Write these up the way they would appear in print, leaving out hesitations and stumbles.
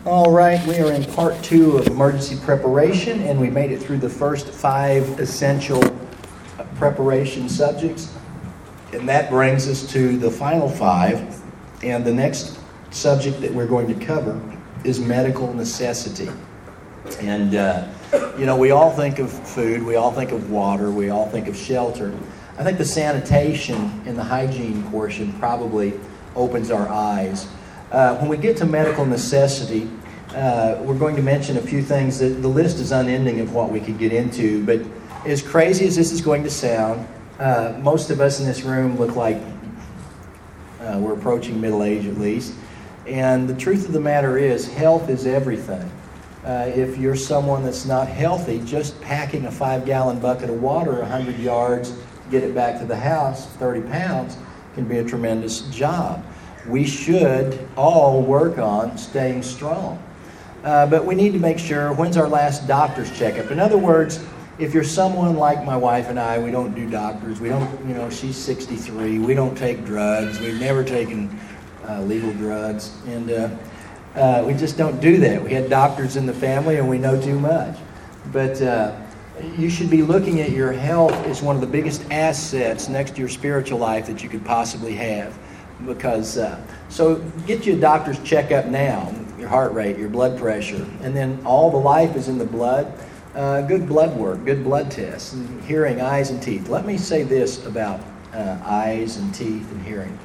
All right, we are in part 2 of emergency preparation, and we made it through the first 5 essential preparation subjects. And that brings us to the final 5. And the next subject that we're going to cover is medical necessity. And, we all think of food, we all think of water, we all think of shelter. I think the sanitation and the hygiene portion probably opens our eyes. When we get to medical necessity, we're going to mention a few things. The list is unending of what we could get into, but as crazy as this is going to sound, most of us in this room look like we're approaching middle age at least. And the truth of the matter is, health is everything. If you're someone that's not healthy, just packing a 5-gallon bucket of water 100 yards to get it back to the house, 30 pounds, can be a tremendous job. We should all work on staying strong. But we need to make sure, when's our last doctor's checkup? In other words, if you're someone like my wife and I, we don't do doctors. We don't, she's 63. We don't take drugs. We've never taken legal drugs. And we just don't do that. We had doctors in the family and we know too much. But you should be looking at your health as one of the biggest assets next to your spiritual life that you could possibly have. Because, so get you a doctor's checkup now, your heart rate, your blood pressure, and then all the life is in the blood. Good blood work, good blood tests, and hearing, eyes, and teeth. Let me say this about eyes and teeth and hearing.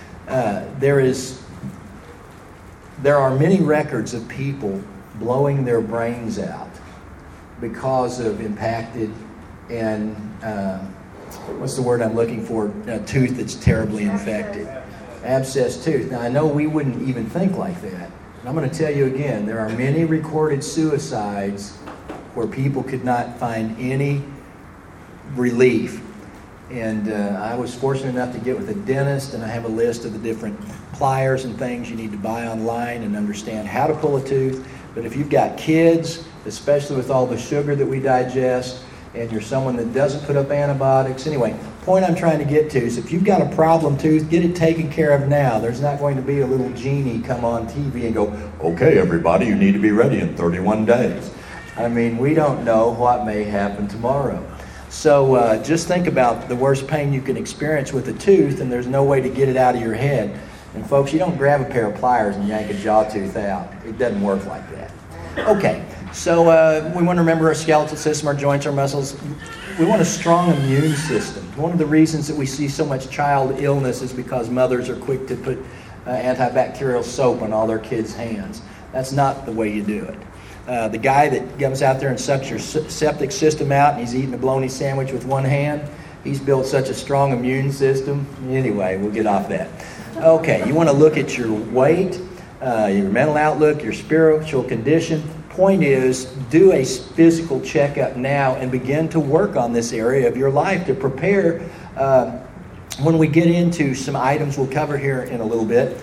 There are many records of people blowing their brains out because of impacted and, what's the word I'm looking for, a tooth that's terribly infected. Abscess tooth. Now, I know we wouldn't even think like that. And I'm going to tell you again, there are many recorded suicides where people could not find any relief. And I was fortunate enough to get with a dentist, and I have a list of the different pliers and things you need to buy online and understand how to pull a tooth. But if you've got kids, especially with all the sugar that we digest, and you're someone that doesn't put up antibiotics. Anyway, point I'm trying to get to is if you've got a problem tooth, get it taken care of now. There's not going to be a little genie come on TV and go, okay, everybody, you need to be ready in 31 days. I mean, we don't know what may happen tomorrow. So just think about the worst pain you can experience with a tooth, and there's no way to get it out of your head. And folks, you don't grab a pair of pliers and yank a jaw tooth out. It doesn't work like that. Okay. So we want to remember our skeletal system, our joints, our muscles. We want a strong immune system. One of the reasons that we see so much child illness is because mothers are quick to put antibacterial soap on all their kids' hands. That's not the way you do it. The guy that comes out there and sucks your septic system out and he's eating a bologna sandwich with one hand, he's built such a strong immune system. Anyway, we'll get off that. Okay, you want to look at your weight, your mental outlook, your spiritual condition. Point is, do a physical checkup now and begin to work on this area of your life to prepare when we get into some items we'll cover here in a little bit.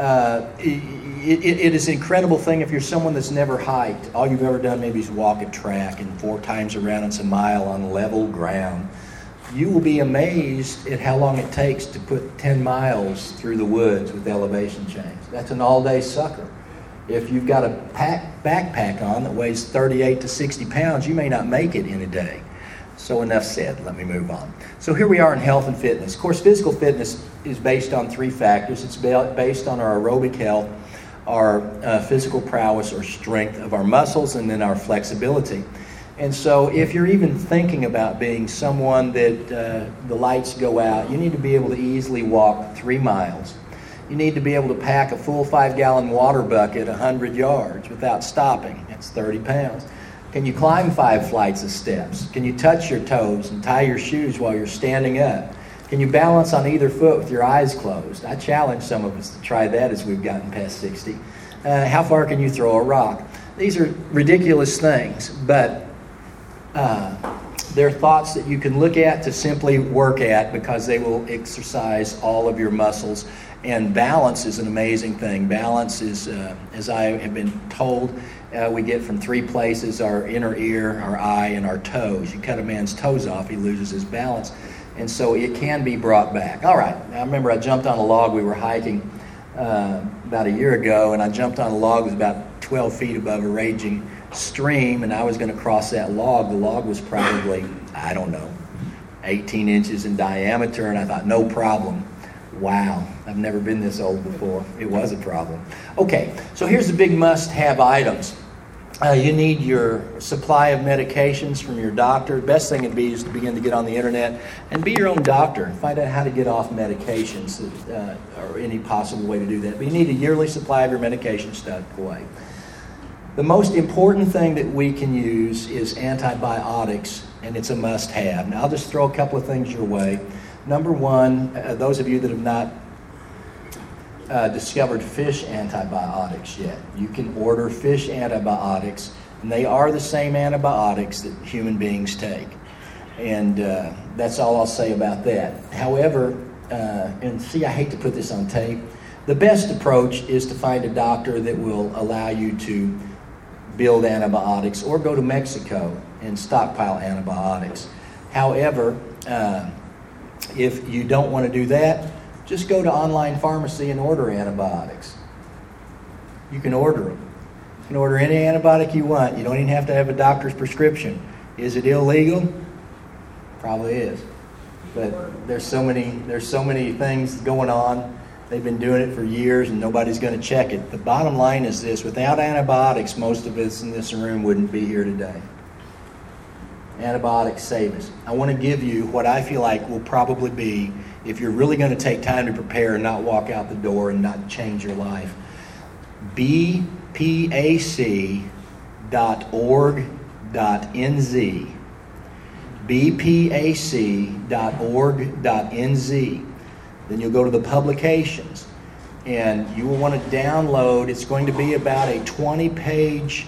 It is an incredible thing if you're someone that's never hiked. All you've ever done maybe is walk a track and 4 times around it's a mile on level ground. You will be amazed at how long it takes to put 10 miles through the woods with elevation change. That's an all-day sucker. If you've got a backpack on that weighs 38 to 60 pounds, you may not make it in a day. So enough said. Let me move on. So here we are in health and fitness. Of course, physical fitness is based on 3 factors. It's based on our aerobic health, our physical prowess or strength of our muscles, and then our flexibility. And so if you're even thinking about being someone that the lights go out, you need to be able to easily walk 3 miles. You need to be able to pack a full 5-gallon water bucket 100 yards without stopping. That's 30 pounds. Can you climb 5 flights of steps? Can you touch your toes and tie your shoes while you're standing up? Can you balance on either foot with your eyes closed? I challenge some of us to try that as we've gotten past 60. How far can you throw a rock? These are ridiculous things, but they're thoughts that you can look at to simply work at because they will exercise all of your muscles. And balance is an amazing thing. Balance is, as I have been told, we get from 3 places: our inner ear, our eye, and our toes. You cut a man's toes off, he loses his balance. And so it can be brought back. All right, I remember I jumped on a log. We were hiking about a year ago, and I jumped on a log that was about 12 feet above a raging stream, and I was going to cross that log. The log was probably, 18 inches in diameter, and I thought, no problem. Wow, I've never been this old before. It was a problem. Okay, so here's the big must-have items. You need your supply of medications from your doctor. The best thing would be is to begin to get on the internet and be your own doctor and find out how to get off medications or any possible way to do that. But you need a yearly supply of your medication stuck away. The most important thing that we can use is antibiotics, and it's a must-have. Now, I'll just throw a couple of things your way. Number one, those of you that have not discovered fish antibiotics yet, you can order fish antibiotics, and they are the same antibiotics that human beings take. And that's all I'll say about that. However, and see, I hate to put this on tape, the best approach is to find a doctor that will allow you to build antibiotics or go to Mexico and stockpile antibiotics. However, if you don't want to do that, just go to online pharmacy and order antibiotics. You can order them. You can order any antibiotic you want. You don't even have to have a doctor's prescription. Is it illegal? Probably is. But there's so many things going on. They've been doing it for years and nobody's going to check it. The bottom line is this: without antibiotics, most of us in this room wouldn't be here today. Antibiotics save us. I want to give you what I feel like will probably be, if you're really going to take time to prepare and not walk out the door and not change your life, bpac.org.nz. bpac.org.nz. Then you'll go to the publications, and you will want to download. It's going to be about a 20-page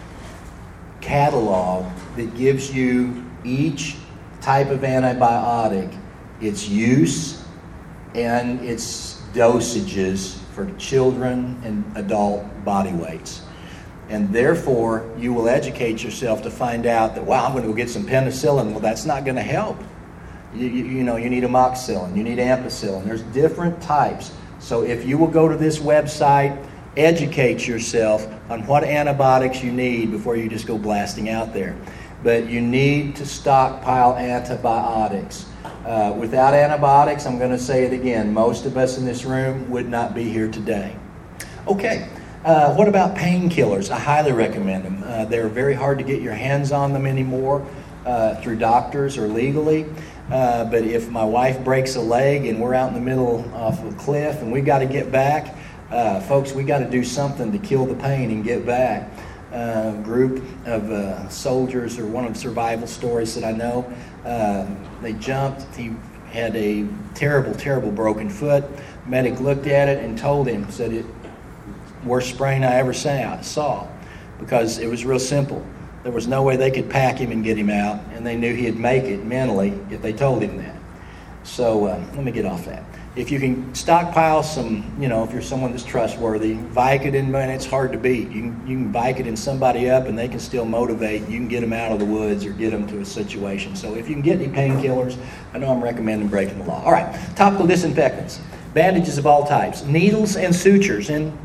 catalog that gives you each type of antibiotic, its use, and its dosages for children and adult body weights. And therefore, you will educate yourself to find out that, wow, I'm going to go get some penicillin. Well, that's not going to help. You need amoxicillin, you need ampicillin. There's different types. So if you will go to this website, educate yourself on what antibiotics you need before you just go blasting out there. But you need to stockpile antibiotics. Without antibiotics, I'm going to say it again, most of us in this room would not be here today. Okay, what about painkillers? I highly recommend them. They're very hard to get your hands on them anymore through doctors or legally. But if my wife breaks a leg and we're out in the middle of a cliff and we got to get back, folks, we got to do something to kill the pain and get back. A group of soldiers, or one of the survival stories that I know, they jumped. He had a terrible, terrible broken foot. Medic looked at it and told him, said, it worst sprain I ever saw, because it was real simple. There was no way they could pack him and get him out, and they knew he'd make it mentally if they told him that. So let me get off that. If you can stockpile some, if you're someone that's trustworthy, Vicodin, man, it's hard to beat. You can Vicodin somebody up and they can still motivate. You can get them out of the woods or get them to a situation. So if you can get any painkillers, I know I'm recommending breaking the law. All right, topical disinfectants, bandages of all types, needles and sutures. And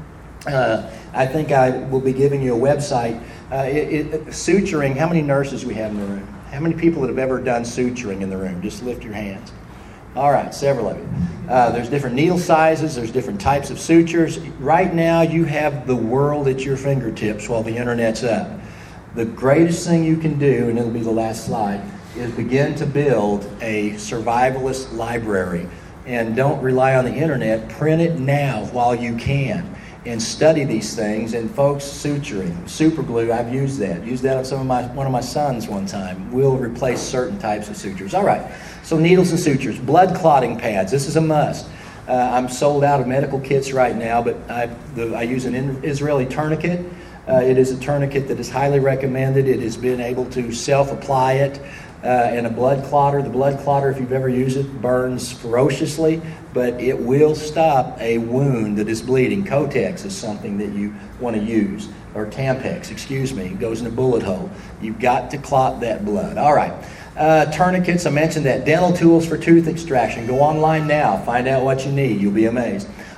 I think I will be giving you a website. Suturing, how many nurses we have in the room? How many people that have ever done suturing in the room? Just lift your hands. All right, several of you. There's different needle sizes. There's different types of sutures. Right now, you have the world at your fingertips while the internet's up. The greatest thing you can do, and it'll be the last slide, is begin to build a survivalist library. And don't rely on the internet. Print it now while you can. And study these things. And folks, suturing, super glue, I've used that. Used that on one of my sons one time. We'll replace certain types of sutures. All right, so needles and sutures. Blood clotting pads, this is a must. I'm sold out of medical kits right now, but I use an Israeli tourniquet. It is a tourniquet that is highly recommended. It has been able to self-apply it. And a blood clotter. The blood clotter, if you've ever used it, burns ferociously, but it will stop a wound that is bleeding. Kotex is something that you want to use, or Tampax, it goes in a bullet hole. You've got to clot that blood. All right. Tourniquets, I mentioned that. Dental tools for tooth extraction. Go online now. Find out what you need. You'll be amazed.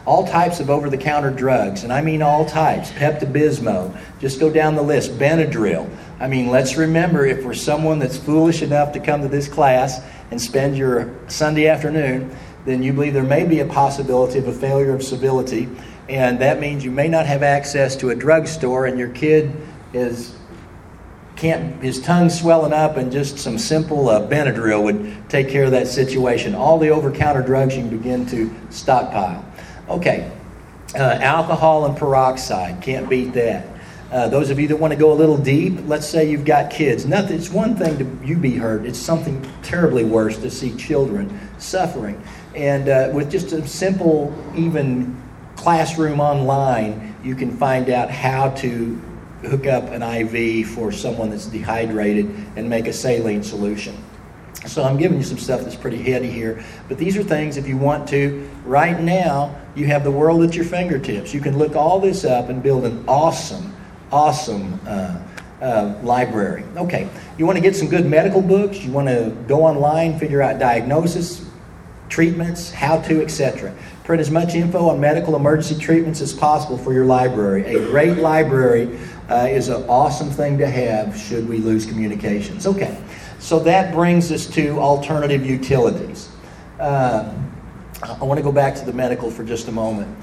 All types of over-the-counter drugs, and I mean all types. Pepto-Bismol, just go down the list. Benadryl. I mean, let's remember, if we're someone that's foolish enough to come to this class and spend your Sunday afternoon, then you believe there may be a possibility of a failure of civility, and that means you may not have access to a drugstore, and your kid his tongue's swelling up, and just some simple Benadryl would take care of that situation. All the over-counter drugs you can begin to stockpile. Okay, alcohol and peroxide, can't beat that. Those of you that want to go a little deep, let's say you've got kids. Nothing. It's one thing to you be hurt. It's something terribly worse to see children suffering. And with just a simple, even classroom online, you can find out how to hook up an IV for someone that's dehydrated and make a saline solution. So I'm giving you some stuff that's pretty heady here. But these are things, if you want to, right now, you have the world at your fingertips. You can look all this up and build an awesome library. Okay, you want to get some good medical books. You want to go online, figure out diagnosis, treatments, how-to, etc. Print as much info on medical emergency treatments as possible for your library. A great library is an awesome thing to have should we lose communications. Okay, so that brings us to alternative utilities. I want to go back to the medical for just a moment.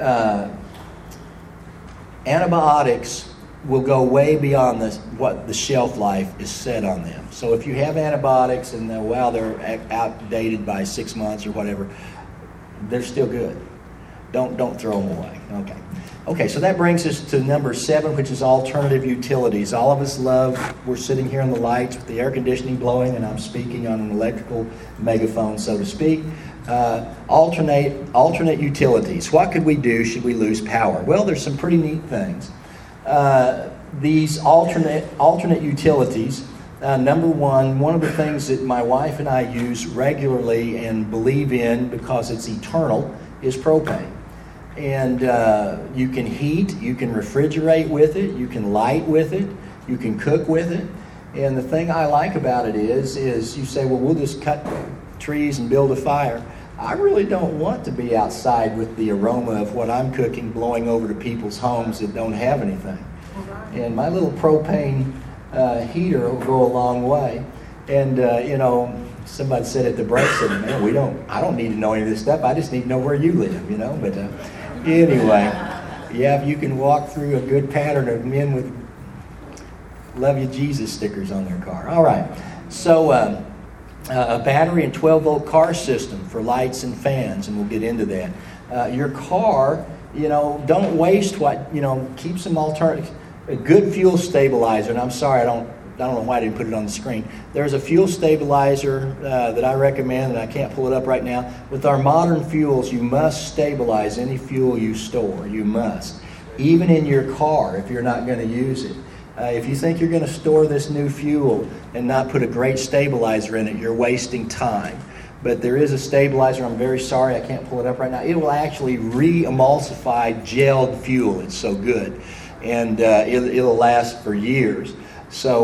Antibiotics will go way beyond what the shelf life is set on them. So if you have antibiotics and they're outdated by 6 months or whatever, they're still good. Don't throw them away. Okay, so that brings us to number 7, which is alternative utilities. All of us we're sitting here in the lights with the air conditioning blowing, and I'm speaking on an electrical megaphone, so to speak. Alternate utilities. What could we do should we lose power? Well, there's some pretty neat things. These alternate utilities, number one of the things that my wife and I use regularly and believe in because it's eternal is propane. And you can heat, you can refrigerate with it, you can light with it, you can cook with it. And the thing I like about it is you say, well, we'll just cut trees and build a fire. I really don't want to be outside with the aroma of what I'm cooking blowing over to people's homes that don't have anything. And my little propane heater will go a long way. And, somebody said at the break, man, I don't need to know any of this stuff. I just need to know where you live, But anyway, yeah, if you can walk through a good pattern of men with Love You Jesus stickers on their car. All right. So, a battery and 12-volt car system for lights and fans, and we'll get into that. Your car, don't waste keep some alternative. A good fuel stabilizer, and I'm sorry, I don't know why I didn't put it on the screen. There's a fuel stabilizer that I recommend, and I can't pull it up right now. With our modern fuels, you must stabilize any fuel you store. You must. Even in your car, if you're not going to use it. If you think you're going to store this new fuel and not put a great stabilizer in it, you're wasting time. But there is a stabilizer. I'm very sorry, I can't pull it up right now. It will actually re-emulsify gelled fuel. It's so good. And it'll last for years. So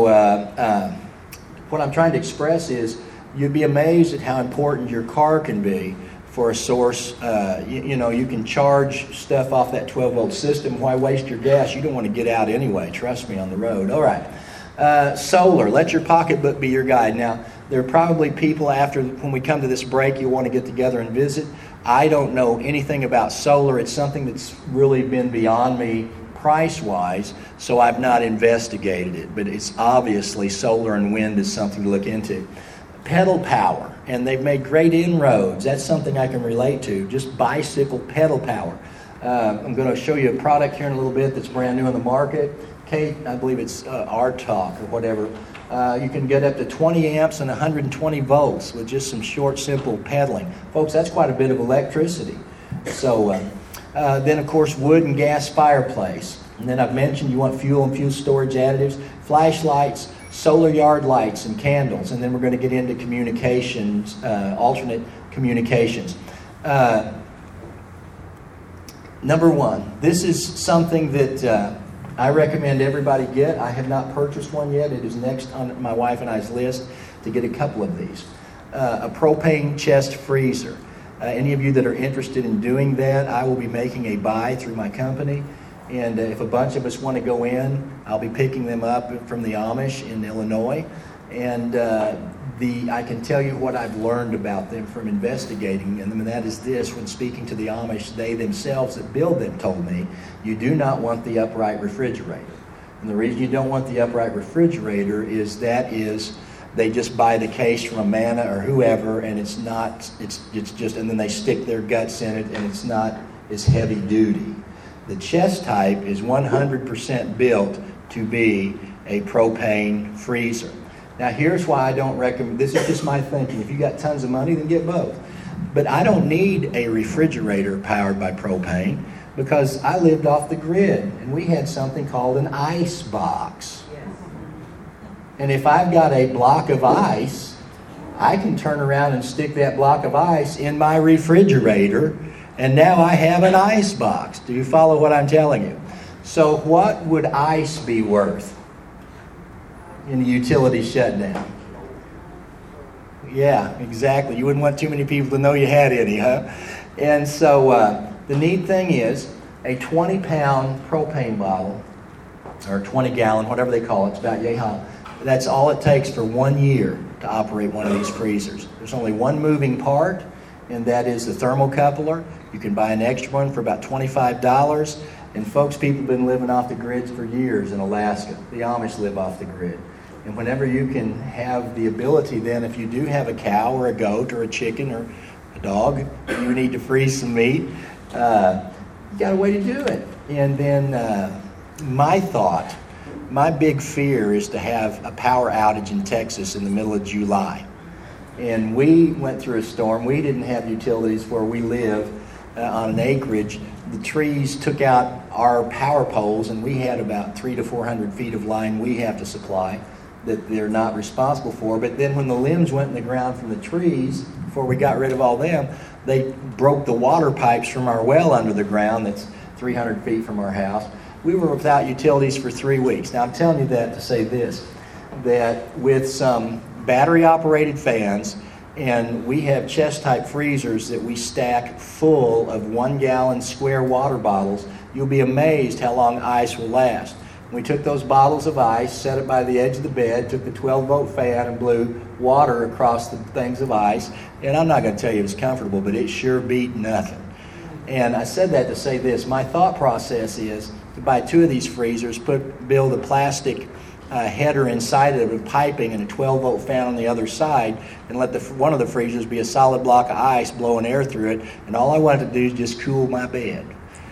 what I'm trying to express is you'd be amazed at how important your car can be for a source. You can charge stuff off that 12-volt system. Why waste your gas? You don't want to get out anyway. Trust me, on the road. All right. Solar. Let your pocketbook be your guide. Now, there are probably people when we come to this break, you'll want to get together and visit. I don't know anything about solar. It's something that's really been beyond me price-wise, so I've not investigated it. But it's obviously solar and wind is something to look into. Pedal power, and they've made great inroads. That's something I can relate to, just bicycle pedal power. I'm going to show you a product here in a little bit that's brand new on the market. Kate, I believe it's R-Talk or whatever. You can get up to 20 amps and 120 volts with just some short, simple pedaling. Folks, that's quite a bit of electricity. So then, of course, wood and gas fireplace. And then I've mentioned you want fuel and fuel storage additives, flashlights, solar yard lights, and candles. And then we're going to get into communications, alternate communications. Number 1, this is something that I recommend everybody get. I have not purchased one yet. It is next on my wife and I's list to get a couple of these. A propane chest freezer. Any of you that are interested in doing that, I will be making a buy through my company. And if a bunch of us want to go in, I'll be picking them up from the Amish in Illinois. And I can tell you what I've learned about them from investigating them, and that is this: when speaking to the Amish, they themselves that build them told me, you do not want the upright refrigerator. And the reason you don't want the upright refrigerator is they just buy the case from Amana or whoever, and it's just, and then they stick their guts in it, and it's not as heavy duty. The chest type is 100% built to be a propane freezer. Now, here's why I don't recommend, this is just my thinking. If you got tons of money, then get both. But I don't need a refrigerator powered by propane because I lived off the grid, and we had something called an ice box. And if I've got a block of ice, I can turn around and stick that block of ice in my refrigerator, and now I have an ice box. Do you follow what I'm telling you? So what would ice be worth in the utility shutdown? Yeah, exactly. You wouldn't want too many people to know you had any, huh? And so the neat thing is a 20-pound propane bottle, or 20-gallon, whatever they call it, it's about yay high. That's all it takes for 1 year to operate one of these freezers. There's only one moving part, and that is the thermocoupler. You can buy an extra one for about $25. And folks, people have been living off the grids for years in Alaska. The Amish live off the grid. And whenever you can have the ability then, if you do have a cow or a goat or a chicken or a dog, you need to freeze some meat, you got a way to do it. And then my big fear is to have a power outage in Texas in the middle of July. And we went through a storm. We didn't have utilities where we live on an acreage. The trees took out our power poles, and we had about 300 to 400 feet of line we have to supply that they're not responsible for. But then when the limbs went in the ground from the trees, before we got rid of all them, they broke the water pipes from our well under the ground that's 300 feet from our house. We were without utilities for 3 weeks. Now, I'm telling you that to say this, that with some battery-operated fans, and we have chest-type freezers that we stack full of 1-gallon square water bottles, you'll be amazed how long ice will last. We took those bottles of ice, set it by the edge of the bed, took the 12-volt fan and blew water across the things of ice. And I'm not going to tell you it was comfortable, but it sure beat nothing. And I said that to say this. My thought process is to buy 2 of these freezers, build a plastic header inside it with piping and a 12-volt fan on the other side, and let one of the freezers be a solid block of ice blowing air through it. And all I wanted to do is just cool my bed.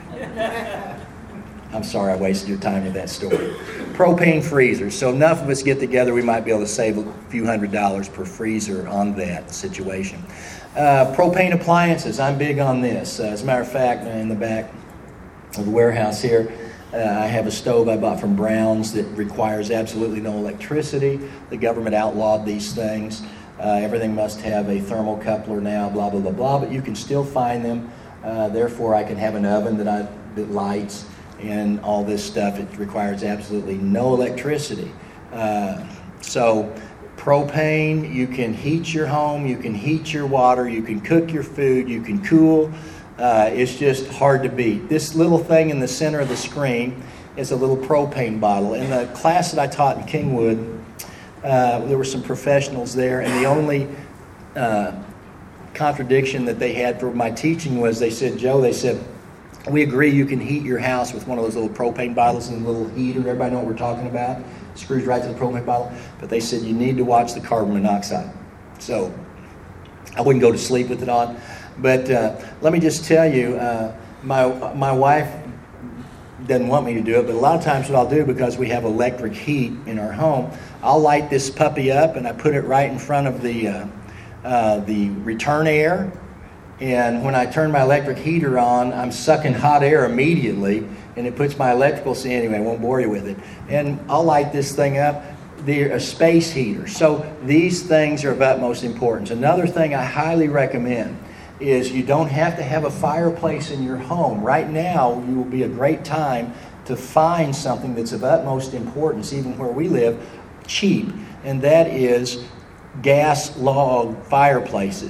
I'm sorry I wasted your time with that story. Propane freezers. So enough of us get together, we might be able to save a few $100s per freezer on that situation. Propane appliances. I'm big on this. As a matter of fact, in the back of the warehouse here, I have a stove I bought from Brown's that requires absolutely no electricity. The government outlawed these things. Everything must have a thermocoupler now, blah, blah, blah, blah, but you can still find them. Therefore, I can have an oven that lights and all this stuff. It requires absolutely no electricity. So propane, you can heat your home, you can heat your water, you can cook your food, you can cool. It's just hard to beat. This little thing in the center of the screen is a little propane bottle. In the class that I taught in Kingwood, there were some professionals there, and the only contradiction that they had for my teaching was they said, Joe, we agree you can heat your house with one of those little propane bottles and a little heater. Everybody know what we're talking about? Screws right to the propane bottle. But they said you need to watch the carbon monoxide. So I wouldn't go to sleep with it on. But let me just tell you, my wife doesn't want me to do it, but a lot of times what I'll do, because we have electric heat in our home, I'll light this puppy up and I put it right in front of the return air. And when I turn my electric heater on, I'm sucking hot air immediately, and it puts my electrical, anyway, I won't bore you with it. And I'll light this thing up. They're a space heater. So these things are of utmost importance. Another thing I highly recommend is you don't have to have a fireplace in your home. Right now, you will be a great time to find something that's of utmost importance, even where we live, cheap, and that is gas log fireplaces.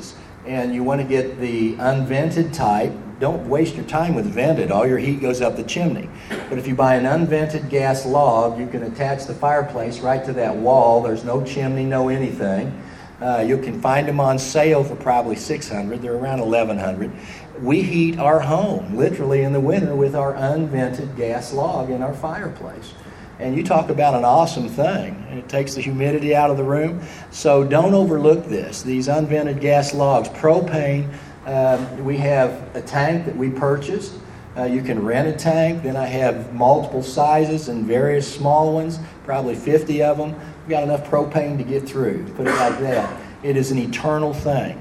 and you want to get the unvented type. Don't waste your time with vented. All your heat goes up the chimney. But if you buy an unvented gas log, you can attach the fireplace right to that wall. There's no chimney, no anything. You can find them on sale for probably $600. They're around $1,100. We heat our home, literally in the winter, with our unvented gas log in our fireplace. And you talk about an awesome thing. And it takes the humidity out of the room. So don't overlook this. These unvented gas logs, propane. We have a tank that we purchased. You can rent a tank. Then I have multiple sizes and various small ones, probably 50 of them. We've got enough propane to get through, put it like that. It is an eternal thing.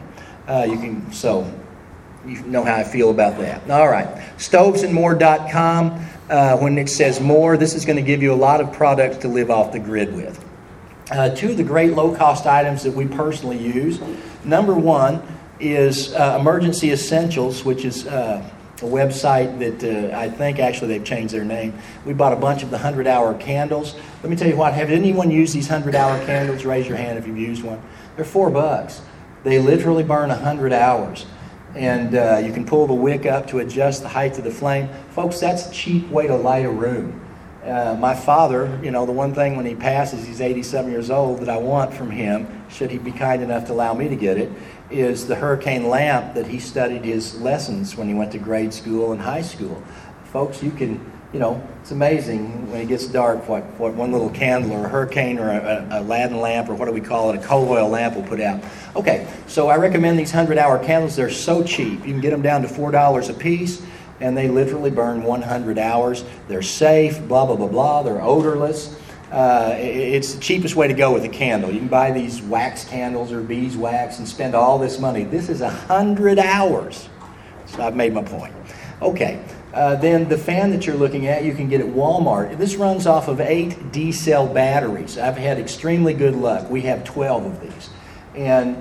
You know how I feel about that. All right, stovesandmore.com. When it says more, this is going to give you a lot of products to live off the grid with. Two of the great low-cost items that we personally use. Number one is Emergency Essentials, which is a website that I think actually they've changed their name. We bought a bunch of the 100-hour candles. Let me tell you what, have anyone used these 100-hour candles? Raise your hand if you've used one. They're $4. They literally burn 100 hours. And you can pull the wick up to adjust the height of the flame. Folks, that's a cheap way to light a room. My father, the one thing when he passes, he's 87 years old, that I want from him, should he be kind enough to allow me to get it, is the hurricane lamp that he studied his lessons when he went to grade school and high school. Folks, you can, it's amazing when it gets dark what one little candle or a hurricane or a Aladdin lamp or what do we call it, a coal oil lamp will put out. Okay, so I recommend these 100-hour candles. They're so cheap. You can get them down to $4 a piece, and they literally burn 100 hours. They're safe, blah, blah, blah, blah. They're odorless. It's the cheapest way to go with a candle. You can buy these wax candles or beeswax and spend all this money. This is 100 hours. So I've made my point. Okay. Then the fan that you're looking at, you can get at Walmart. This runs off of 8 D-cell batteries. I've had extremely good luck. We have 12 of these. And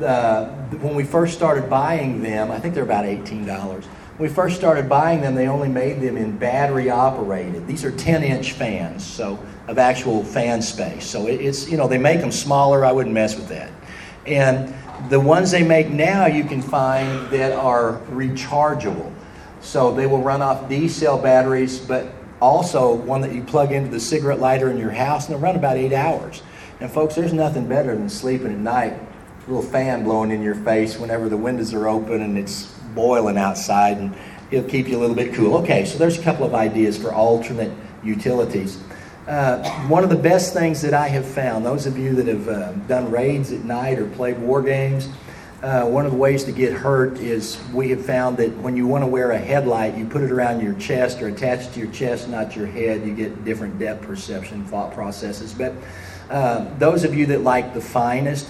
when we first started buying them, I think they're about $18. When we first started buying them, they only made them in battery operated. These are 10-inch fans, so of actual fan space. So it's, they make them smaller. I wouldn't mess with that. And the ones they make now you can find that are rechargeable. So they will run off D-cell batteries, but also one that you plug into the cigarette lighter in your house, and they'll run about 8 hours. And folks, there's nothing better than sleeping at night, a little fan blowing in your face whenever the windows are open and it's boiling outside, and it'll keep you a little bit cool. Okay, so there's a couple of ideas for alternate utilities. One of the best things that I have found, those of you that have done raids at night or played war games, one of the ways to get hurt is we have found that when you want to wear a headlight, you put it around your chest or attach it to your chest, not your head. You get different depth perception thought processes. But those of you that like the finest,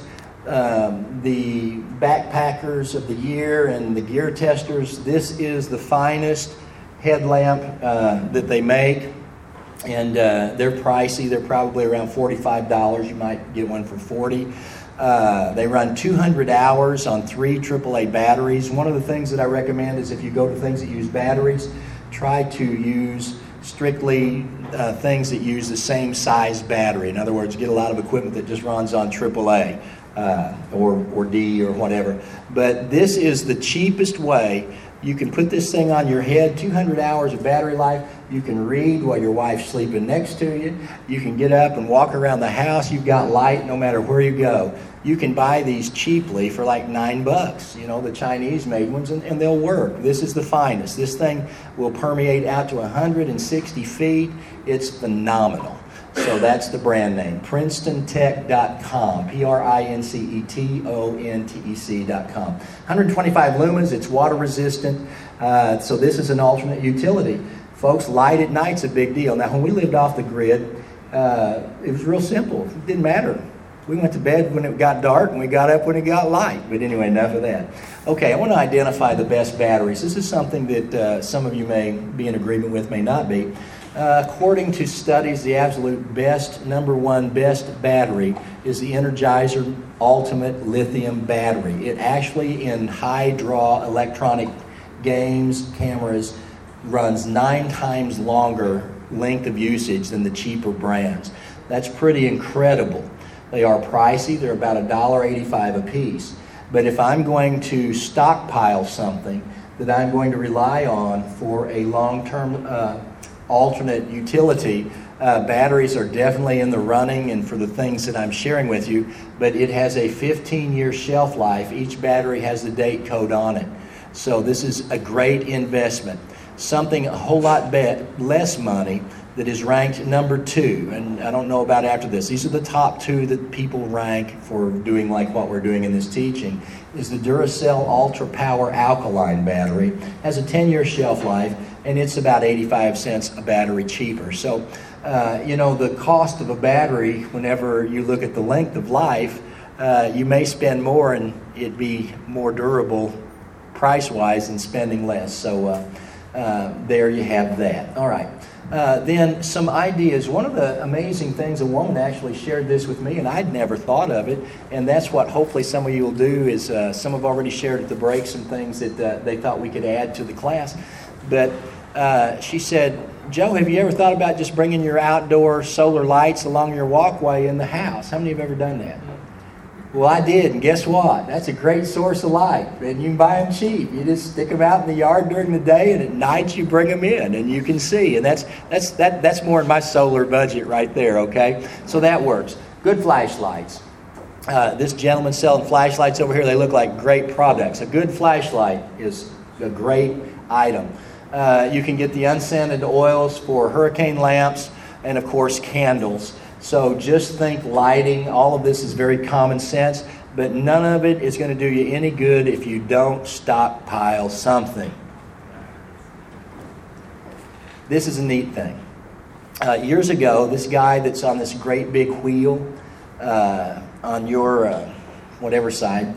the backpackers of the year and the gear testers, this is the finest headlamp that they make. And they're pricey. They're probably around $45. You might get one for $40. They run 200 hours on 3 AAA batteries. One of the things that I recommend is if you go to things that use batteries, try to use strictly things that use the same size battery. In other words, get a lot of equipment that just runs on AAA or D or whatever. But this is the cheapest way. You can put this thing on your head, 200 hours of battery life. You can read while your wife's sleeping next to you. You can get up and walk around the house. You've got light no matter where you go. You can buy these cheaply for like $9, the Chinese made ones, and they'll work. This is the finest. This thing will permeate out to 160 feet. It's phenomenal. So that's the brand name, PrincetonTech.com, PrincetonTech.com. 125 lumens, it's water resistant, so this is an alternate utility. Folks, light at night's a big deal. Now, when we lived off the grid, it was real simple. It didn't matter. We went to bed when it got dark, and we got up when it got light. But anyway, enough of that. Okay, I want to identify the best batteries. This is something that some of you may be in agreement with, may not be. According to studies, the absolute best, number one best battery is the Energizer Ultimate Lithium Battery. It actually, in high-draw electronic games, cameras, runs 9 times longer length of usage than the cheaper brands. That's pretty incredible. They are pricey. They're about $1.85 a piece. But if I'm going to stockpile something that I'm going to rely on for a long-term alternate utility, batteries are definitely in the running and for the things that I'm sharing with you, but it has a 15-year shelf life. Each battery has the date code on it. So this is a great investment. Something a whole lot less money that is ranked number 2, and I don't know about after this. These are the top 2 that people rank for doing like what we're doing in this teaching, is the Duracell Ultra Power Alkaline battery. Has a 10-year shelf life, and it's about 85 cents a battery cheaper. So, the cost of a battery, whenever you look at the length of life, you may spend more and it'd be more durable price-wise than spending less. So there you have that. All right. Then some ideas. One of the amazing things, a woman actually shared this with me, and I'd never thought of it, and that's what hopefully some of you will do, is some have already shared at the break some things that they thought we could add to the class. But she said, Joe, have you ever thought about just bringing your outdoor solar lights along your walkway in the house? How many have ever done that? Well, I did, and guess what? That's a great source of light, and you can buy them cheap. You just stick them out in the yard during the day, and at night you bring them in, and you can see. And that's more in my solar budget right there. Okay, so that works. Good flashlights. This gentleman selling flashlights over here. They look like great products. A good flashlight is a great item. You can get the unscented oils for hurricane lamps, and of course candles. So just think lighting. All of this is very common sense, but none of it is going to do you any good if you don't stockpile something. This is a neat thing. Years ago, this guy that's on this great big wheel on your whatever side,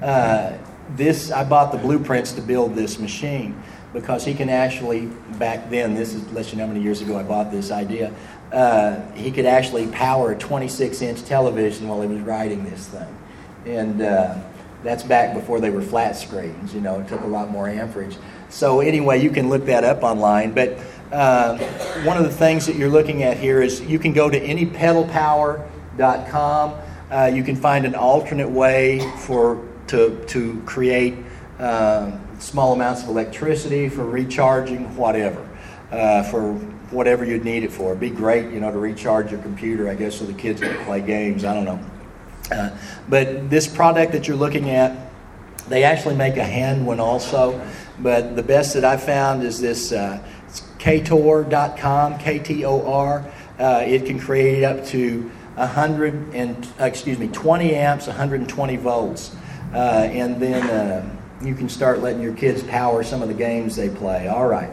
I bought the blueprints to build this machine because he can actually, back then, this is lets you know how many years ago I bought this idea, he could actually power a 26-inch television while he was riding this thing. And that's back before they were flat screens. It took a lot more amperage. So anyway, you can look that up online. But one of the things that you're looking at here is you can go to anypedalpower.com. You can find an alternate way to create small amounts of electricity for recharging, whatever, for whatever you'd need it for. It'd be great, to recharge your computer, I guess, so the kids can play games. I don't know. But this product that you're looking at, they actually make a hand one also. But the best that I've found is this Ktor.com, K-T-O-R. It can create up to 20 amps, 120 volts. And then you can start letting your kids power some of the games they play. All right.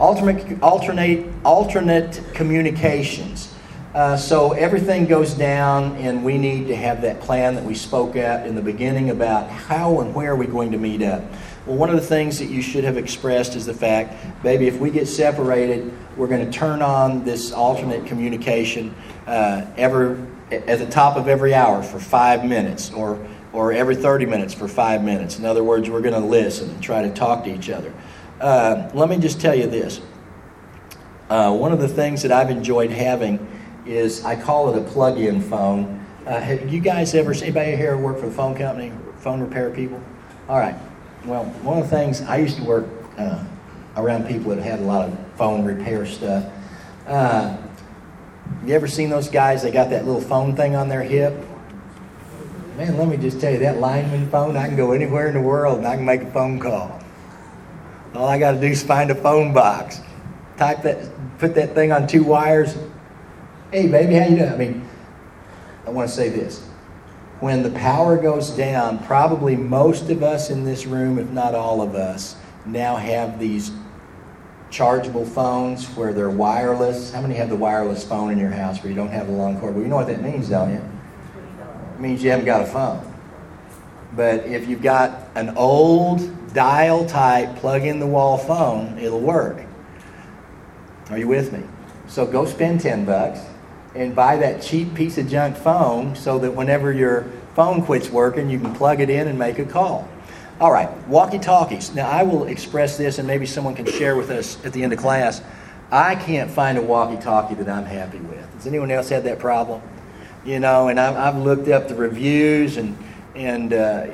Alternate communications. So everything goes down, and we need to have that plan that we spoke at in the beginning about how and where are we going to meet up. Well, one of the things that you should have expressed is the fact, baby, if we get separated, we're going to turn on this alternate communication at the top of every hour for 5 minutes, or every 30 minutes for 5 minutes. In other words, we're going to listen and try to talk to each other. Let me just tell you this. One of the things that I've enjoyed having is, I call it a plug-in phone. Have you guys anybody here work for the phone company, phone repair people? All right. Well, one of the things, I used to work around people that had a lot of phone repair stuff. You ever seen those guys, they got that little phone thing on their hip? Man, let me just tell you, that lineman phone, I can go anywhere in the world and I can make a phone call. All I got to do is find a phone box, type that, put that thing on 2 wires. Hey, baby, how you doing? I want to say this. When the power goes down, probably most of us in this room, if not all of us, now have these chargeable phones where they're wireless. How many have the wireless phone in your house where you don't have a long cord? Well, you know what that means, don't you? It means you haven't got a phone. But if you've got an old dial-type plug-in-the-wall phone, it'll work. Are you with me? So go spend $10 and buy that cheap piece of junk phone so that whenever your phone quits working, you can plug it in and make a call. All right, walkie-talkies. Now, I will express this, and maybe someone can share with us at the end of class. I can't find a walkie-talkie that I'm happy with. Has anyone else had that problem? And I've looked up the reviews, and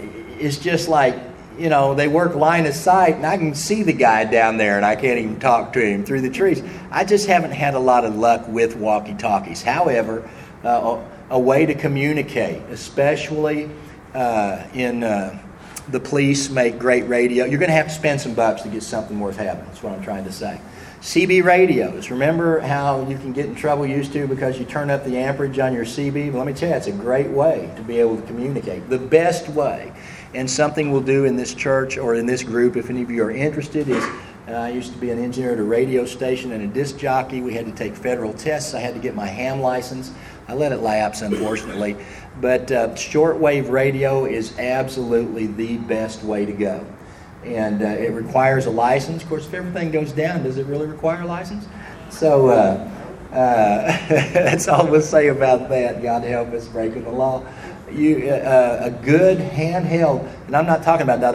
is just like, they work line of sight, and I can see the guy down there, and I can't even talk to him through the trees. I just haven't had a lot of luck with walkie-talkies. However, a way to communicate, especially in the police make great radio. You're going to have to spend some bucks to get something worth having. That's what I'm trying to say. CB radios. Remember how you can get in trouble used to because you turn up the amperage on your CB? Well, let me tell you, it's a great way to be able to communicate. The best way. And something we'll do in this church or in this group, if any of you are interested, is I used to be an engineer at a radio station and a disc jockey. We had to take federal tests. I had to get my ham license. I let it lapse, unfortunately. But shortwave radio is absolutely the best way to go. And it requires a license. Of course, if everything goes down, does it really require a license? So that's all we'll say about that. God help us breaking the law. A good handheld, and I'm not talking about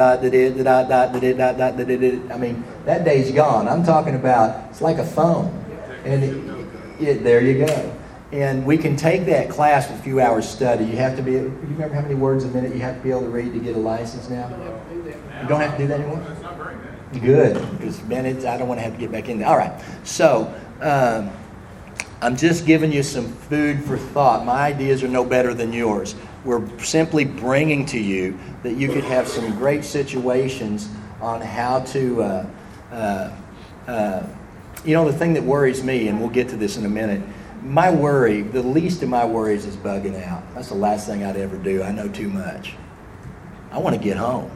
I mean, that day's gone. I'm talking about, it's like a phone. And there you go. And we can take that class with a few hours study. You have to be, you remember how many words a minute you have to be able to read to get a license now? You don't have to do that anymore? Good, because minutes, I don't want to have to get back in there. All right, so I'm just giving you some food for thought. My ideas are no better than yours. We're simply bringing to you that you could have some great situations on how to, the thing that worries me, and we'll get to this in a minute, my worry, the least of my worries is bugging out. That's the last thing I'd ever do. I know too much. I want to get home.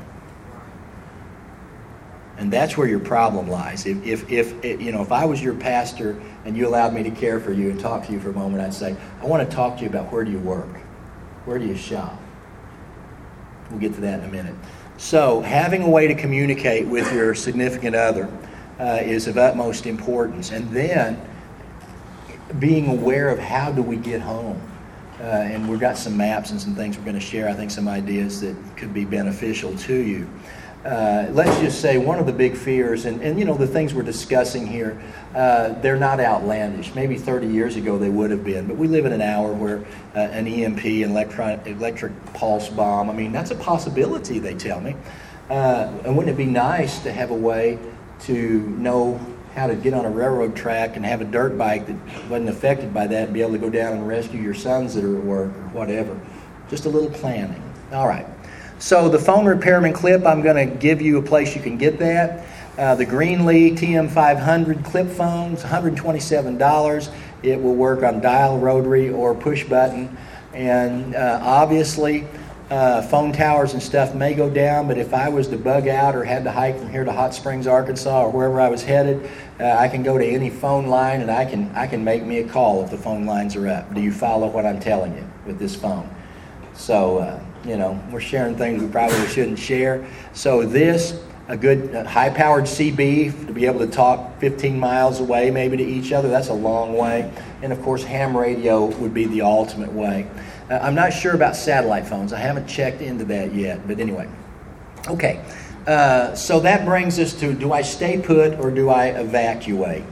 And that's where your problem lies. If I was your pastor and you allowed me to care for you and talk to you for a moment, I'd say, I want to talk to you about where do you work? Where do you shop? We'll get to that in a minute. So having a way to communicate with your significant other is of utmost importance. And then being aware of how do we get home. And we've got some maps and some things we're going to share, I think some ideas that could be beneficial to you. Let's just say one of the big fears, and the things we're discussing here, they're not outlandish. Maybe 30 years ago they would have been, but we live in an hour where an EMP, an electric pulse bomb, I mean, that's a possibility, they tell me. And wouldn't it be nice to have a way to know how to get on a railroad track and have a dirt bike that wasn't affected by that and be able to go down and rescue your sons that are at work or whatever. Just a little planning. All right. So the phone repairman clip, I'm going to give you a place you can get that. The Greenlee TM500 clip phones, $127. It will work on dial, rotary, or push button. And obviously, phone towers and stuff may go down, but if I was to bug out or had to hike from here to Hot Springs, Arkansas, or wherever I was headed, I can go to any phone line and I can make me a call if the phone lines are up. Do you follow what I'm telling you with this phone? So, we're sharing things we probably shouldn't share. So a good high-powered CB to be able to talk 15 miles away maybe to each other, that's a long way. And, of course, ham radio would be the ultimate way. I'm not sure about satellite phones. I haven't checked into that yet, but anyway. Okay, so that brings us to, do I stay put or do I evacuate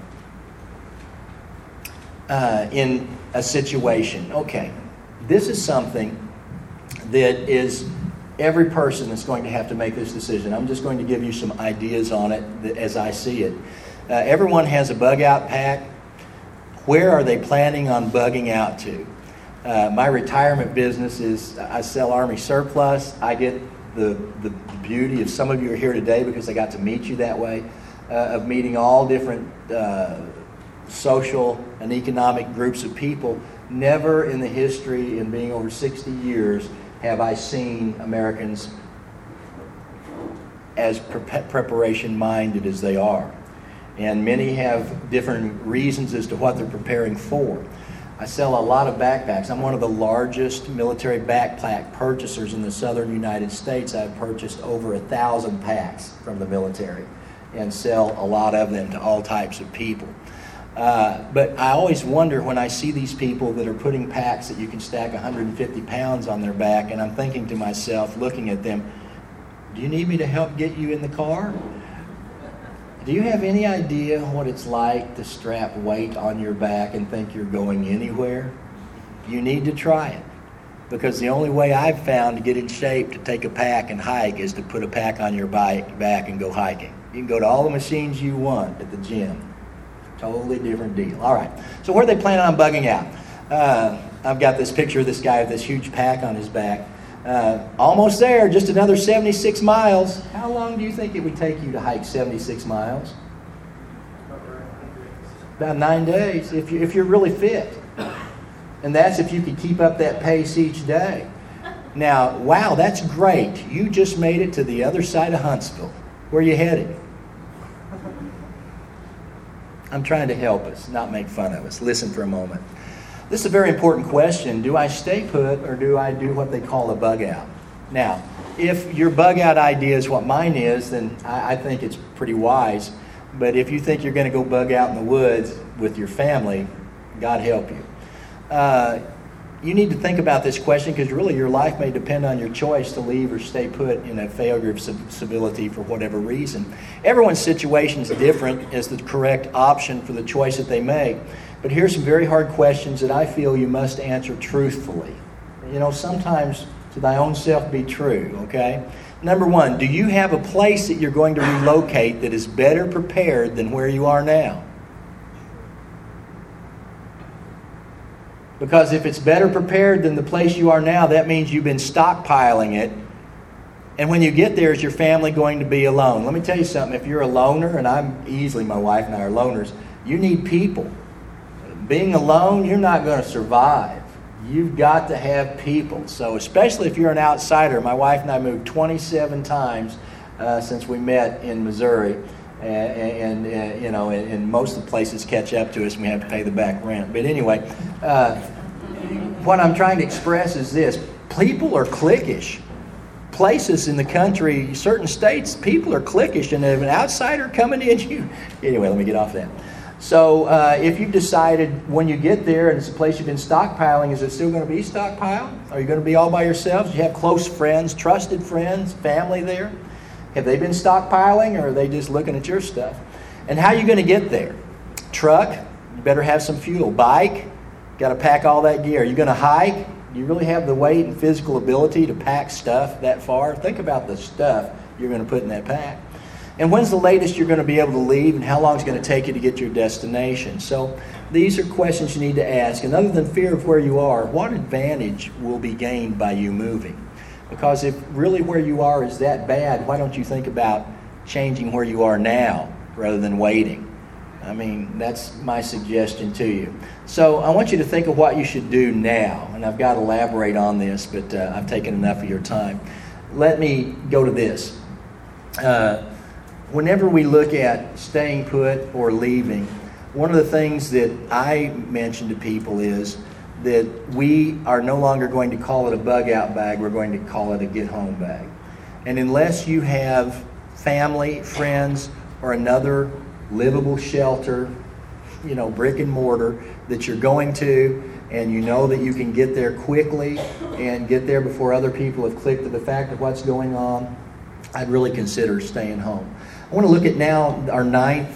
in a situation? Okay, this is something that is every person that's going to have to make this decision. I'm just going to give you some ideas on it as I see it. Everyone has a bug out pack. Where are they planning on bugging out to? My retirement business is I sell Army surplus. I get the beauty of some of you are here today because I got to meet you that way, of meeting all different social and economic groups of people. Never in the history, in being over 60 years, have I seen Americans as preparation-minded as they are. And many have different reasons as to what they're preparing for. I sell a lot of backpacks. I'm one of the largest military backpack purchasers in the southern United States. I've purchased over 1,000 packs from the military and sell a lot of them to all types of people. But I always wonder when I see these people that are putting packs that you can stack 150 pounds on their back, and I'm thinking to myself, looking at them, do you need me to help get you in the car? Do you have any idea what it's like to strap weight on your back and think you're going anywhere? You need to try it. Because the only way I've found to get in shape to take a pack and hike is to put a pack on your back and go hiking. You can go to all the machines you want at the gym. Totally different deal. All right. So where are they planning on bugging out? I've got this picture of this guy with this huge pack on his back. Almost there, just another 76 miles. How long do you think it would take you to hike 76 miles? About 9 days, if you're really fit. And that's if you could keep up that pace each day. Now, wow, that's great. You just made it to the other side of Huntsville. Where are you headed? I'm trying to help us, not make fun of us. Listen for a moment. This is a very important question. Do I stay put or do I do what they call a bug out? Now, if your bug out idea is what mine is, then I think it's pretty wise. But if you think you're going to go bug out in the woods with your family, God help you. You need to think about this question because really your life may depend on your choice to leave or stay put in a failure of civility for whatever reason. Everyone's situation is different as the correct option for the choice that they make. But here's some very hard questions that I feel you must answer truthfully. You know, sometimes to thy own self be true, okay? Number one, do you have a place that you're going to relocate that is better prepared than where you are now? Because if it's better prepared than the place you are now, that means you've been stockpiling it. And when you get there, is your family going to be alone? Let me tell you something. If you're a loner, and my wife and I are loners, you need people. Being alone, you're not going to survive. You've got to have people. So especially if you're an outsider, my wife and I moved 27 times since we met in Missouri. And most of the places catch up to us and we have to pay the back rent. But anyway, what I'm trying to express is this. People are cliquish. Places in the country, certain states, people are cliquish. And if an outsider coming in, Anyway, let me get off that. So if you've decided when you get there and it's a place you've been stockpiling, is it still going to be stockpiled? Are you going to be all by yourselves? Do you have close friends, trusted friends, family there? Have they been stockpiling or are they just looking at your stuff? And how are you going to get there? Truck, you better have some fuel. Bike, got to pack all that gear. Are you going to hike? Do you really have the weight and physical ability to pack stuff that far? Think about the stuff you're going to put in that pack. And when's the latest you're going to be able to leave and how long it's going to take you to get to your destination? So these are questions you need to ask. And other than fear of where you are, what advantage will be gained by you moving? Because if really where you are is that bad, why don't you think about changing where you are now rather than waiting? I mean, that's my suggestion to you. So I want you to think of what you should do now. And I've got to elaborate on this, but I've taken enough of your time. Let me go to this. Whenever we look at staying put or leaving, one of the things that I mention to people is that we are no longer going to call it a bug out bag, we're going to call it a get home bag. And unless you have family, friends, or another livable shelter, brick and mortar that you're going to, and you know that you can get there quickly and get there before other people have clicked to the fact of what's going on, I'd really consider staying home. I want to look at now our ninth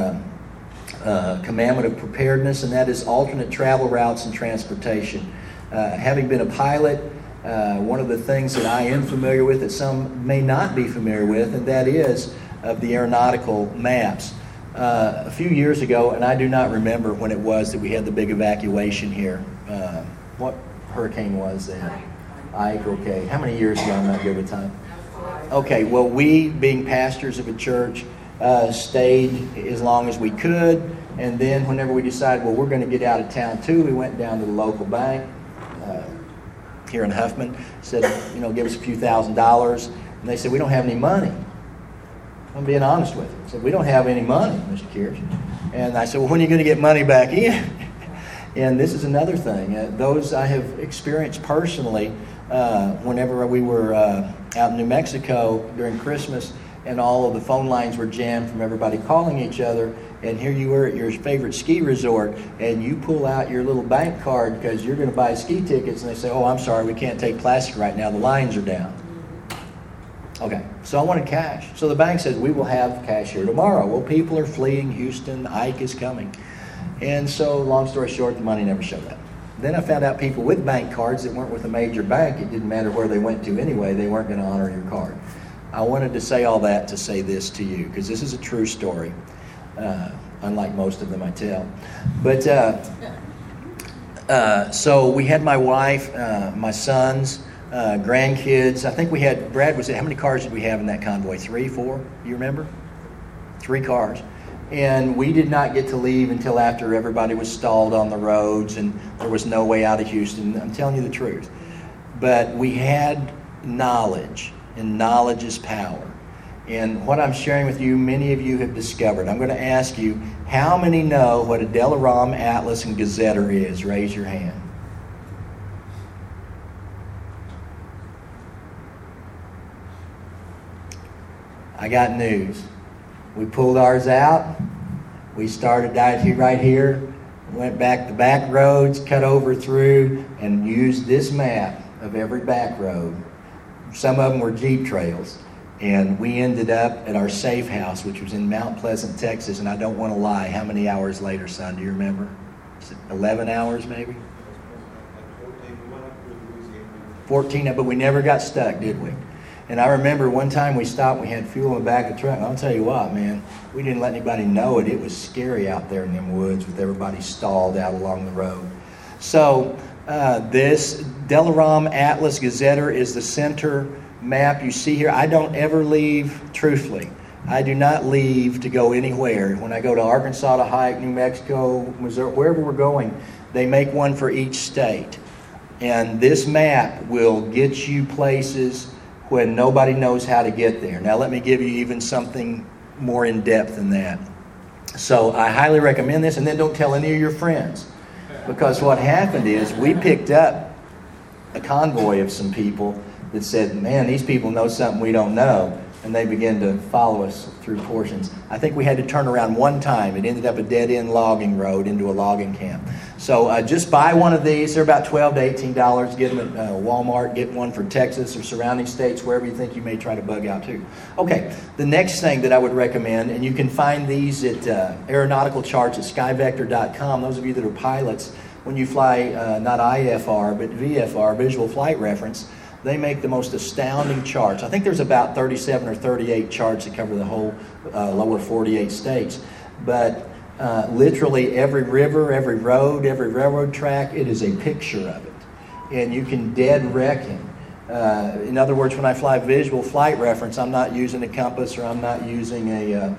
commandment of preparedness, and that is alternate travel routes and transportation. Having been a pilot, one of the things that I am familiar with that some may not be familiar with, and that is of the aeronautical maps. A few years ago, and I do not remember when it was that we had the big evacuation here. What hurricane was that? Ike, okay. How many years ago? I'm not good with time. Okay, well, we, being pastors of a church, stayed as long as we could, and then whenever we decided, well, we're going to get out of town too, we went down to the local bank here in Huffman, said, give us a few $1,000s, and they said, we don't have any money. I'm being honest with you. I said, we don't have any money, Mr. Kirsch. And I said, well, when are you going to get money back in? And this is another thing. Those I have experienced personally whenever we were out in New Mexico during Christmas, and all of the phone lines were jammed from everybody calling each other, and here you were at your favorite ski resort, and you pull out your little bank card because you're going to buy ski tickets, and they say, oh, I'm sorry, we can't take plastic right now, the lines are down. Okay, so I wanted cash. So the bank says, we will have cash here tomorrow. Well, people are fleeing Houston, Ike is coming. And so, long story short, the money never showed up. Then I found out people with bank cards that weren't with a major bank, it didn't matter where they went to anyway, they weren't going to honor your card. I wanted to say all that to say this to you, because this is a true story, unlike most of them I tell. But so we had my wife, my sons, grandkids. I think we had, Brad, how many cars did we have in that convoy? 3, 4? You remember? 3 cars. And we did not get to leave until after everybody was stalled on the roads and there was no way out of Houston. I'm telling you the truth. But we had knowledge, and knowledge is power. And what I'm sharing with you, many of you have discovered. I'm going to ask you, how many know what a Delaram, Atlas, and Gazetteer is? Raise your hand. I got news. We pulled ours out. We started right here, went back the back roads, cut over through, and used this map of every back road. Some of them were Jeep trails. And we ended up at our safe house, which was in Mount Pleasant, Texas. And I don't want to lie. How many hours later, son? Do you remember? 11 hours maybe? 14, but we never got stuck, did we? And I remember one time we stopped, we had fuel in the back of the truck. And I'll tell you what, man, we didn't let anybody know it. It was scary out there in them woods with everybody stalled out along the road. So this Delaram, Atlas, Gazetteer is the center map you see here. I don't ever leave, truthfully. I do not leave to go anywhere. When I go to Arkansas to hike, New Mexico, Missouri, wherever we're going, they make one for each state. And this map will get you places when nobody knows how to get there. Now let me give you even something more in depth than that. So I highly recommend this, and then don't tell any of your friends. Because what happened is we picked up a convoy of some people that said, man, these people know something we don't know. And they began to follow us through portions. I think we had to turn around one time. It ended up a dead-end logging road into a logging camp. So just buy one of these. They're about $12 to $18. Get them at Walmart. Get one for Texas or surrounding states, wherever you think you may try to bug out to. Okay, the next thing that I would recommend, and you can find these at aeronautical charts at skyvector.com. Those of you that are pilots, when you fly not IFR, but VFR, Visual Flight Reference, they make the most astounding charts. I think there's about 37 or 38 charts that cover the whole lower 48 states. But literally every river, every road, every railroad track, it is a picture of it. And you can dead reckon. In other words, when I fly Visual Flight Reference, I'm not using a compass or I'm not using a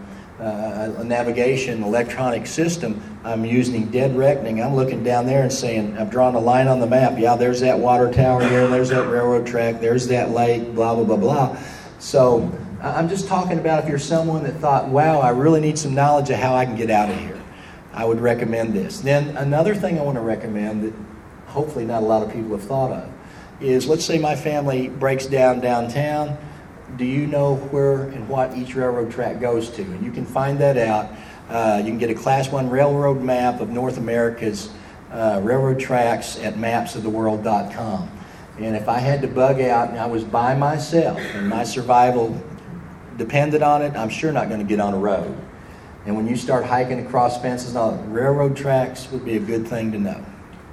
navigation electronic system. I'm using dead reckoning. I'm looking down there and saying, I've drawn a line on the map. Yeah, there's that water tower there. There's that railroad track. There's that lake, blah, blah, blah, blah. So I'm just talking about if you're someone that thought, wow, I really need some knowledge of how I can get out of here. I would recommend this. Then another thing I want to recommend that hopefully not a lot of people have thought of is, let's say my family breaks down downtown. Do you know where and what each railroad track goes to? And you can find that out. You can get a Class 1 railroad map of North America's railroad tracks at mapsoftheworld.com. And if I had to bug out and I was by myself and my survival depended on it, I'm sure not going to get on a road. And when you start hiking across fences and all, railroad tracks would be a good thing to know.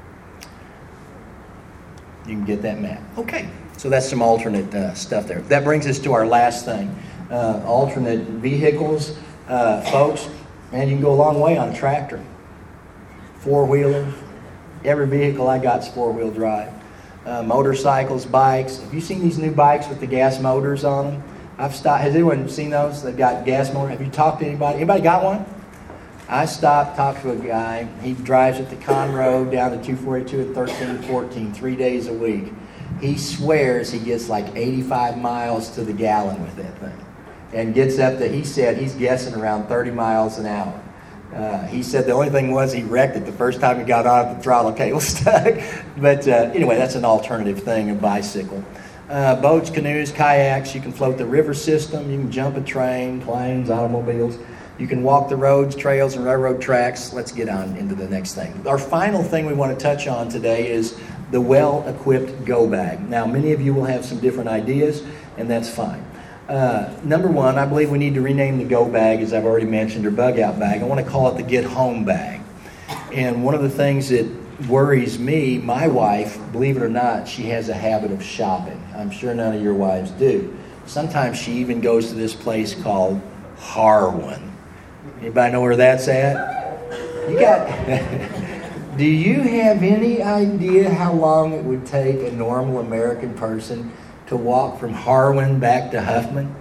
You can get that map. Okay. So that's some alternate stuff there. That brings us to our last thing. Alternate vehicles. Folks, man, you can go a long way on a tractor. Four-wheeler. Every vehicle I got is four-wheel drive. Motorcycles, bikes. Have you seen these new bikes with the gas motors on them? I've stopped. Has anyone seen those? They've got gas motor. Have you talked to anybody? Anybody got one? I stopped, talked to a guy. He drives at the Conroe down to 242 and 1314 3 days a week. He swears he gets like 85 miles to the gallon with that thing. And gets up to, he said he's guessing around 30 miles an hour. He said the only thing was he wrecked it the first time he got on it, the throttle cable stuck. But anyway, that's an alternative thing, a bicycle. Boats, canoes, kayaks, you can float the river system, you can jump a train, planes, automobiles. You can walk the roads, trails, and railroad tracks. Let's get on into the next thing. Our final thing we want to touch on today is the well-equipped go bag. Now, many of you will have some different ideas, and that's fine. Number one, I believe we need to rename the go bag, as I've already mentioned, or bug out bag. I want to call it the get home bag. And one of the things that worries me, my wife, believe it or not, she has a habit of shopping. I'm sure none of your wives do. Sometimes she even goes to this place called Harwin. Anybody know where that's at? You got... Do you have any idea how long it would take a normal American person to walk from Harwin back to Huffman?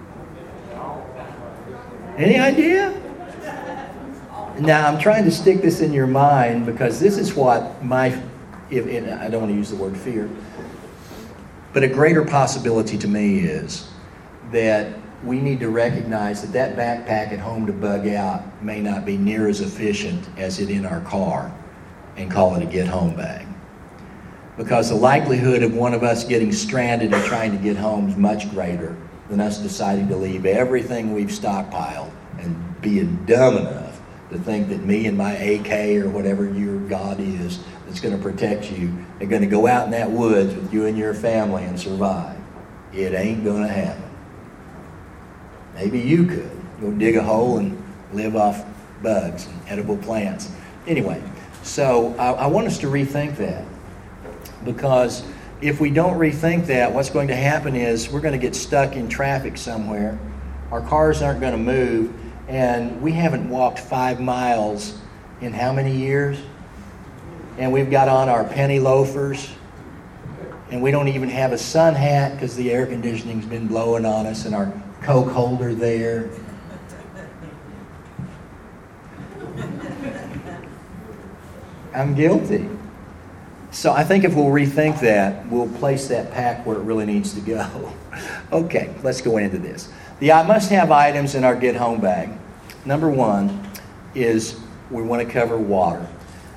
Any idea? Now, I'm trying to stick this in your mind because this is what I don't want to use the word fear, but a greater possibility to me is that we need to recognize that backpack at home to bug out may not be near as efficient as it in our car, and call it a get home bag. Because the likelihood of one of us getting stranded and trying to get home is much greater than us deciding to leave everything we've stockpiled and being dumb enough to think that me and my AK or whatever your God is that's going to protect you are going to go out in that woods with you and your family and survive. It ain't going to happen. Maybe you could. Go dig a hole and live off bugs and edible plants. Anyway, so I want us to rethink that, because if we don't rethink that, what's going to happen is we're going to get stuck in traffic somewhere. Our cars aren't going to move, and we haven't walked 5 miles in how many years? And we've got on our penny loafers, and we don't even have a sun hat because the air conditioning's been blowing on us, and our Coke holder there. I'm guilty. So I think if we'll rethink that, we'll place that pack where it really needs to go. Okay, let's go into this. The I must have items in our get home bag. Number one is we want to cover water.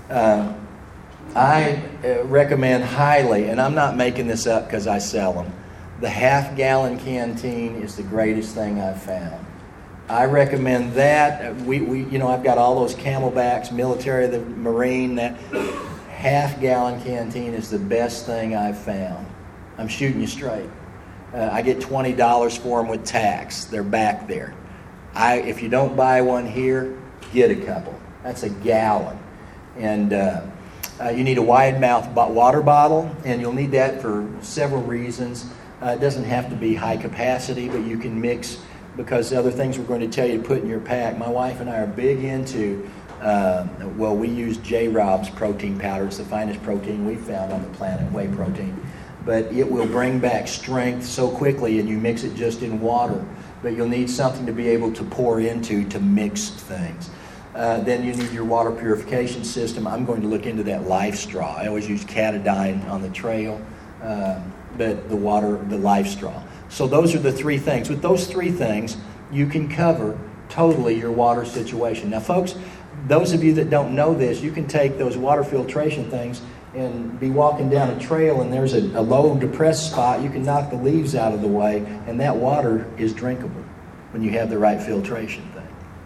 I recommend highly, and I'm not making this up because I sell them, the half-gallon canteen is the greatest thing I've found. I recommend that. I've got all those Camelbacks, military, the Marine. That half-gallon canteen is the best thing I've found. I'm shooting you straight. I get $20 for them with tax. They're back there. If you don't buy one here, get a couple. That's a gallon. And you need a wide-mouth water bottle, and you'll need that for several reasons. It doesn't have to be high capacity, but you can mix, because the other things we're going to tell you to put in your pack. My wife and I are big into, we use J-Rob's protein powder. It's the finest protein we've found on the planet, whey protein. But it will bring back strength so quickly, and you mix it just in water. But you'll need something to be able to pour into to mix things. Then you need your water purification system. I'm going to look into that Life Straw. I always use Katadyn on the trail, but the Life Straw. So those are the three things. With those three things, you can cover totally your water situation. Now, folks, those of you that don't know this, you can take those water filtration things and be walking down a trail, and there's a low depressed spot. You can knock the leaves out of the way, and that water is drinkable when you have the right filtration thing.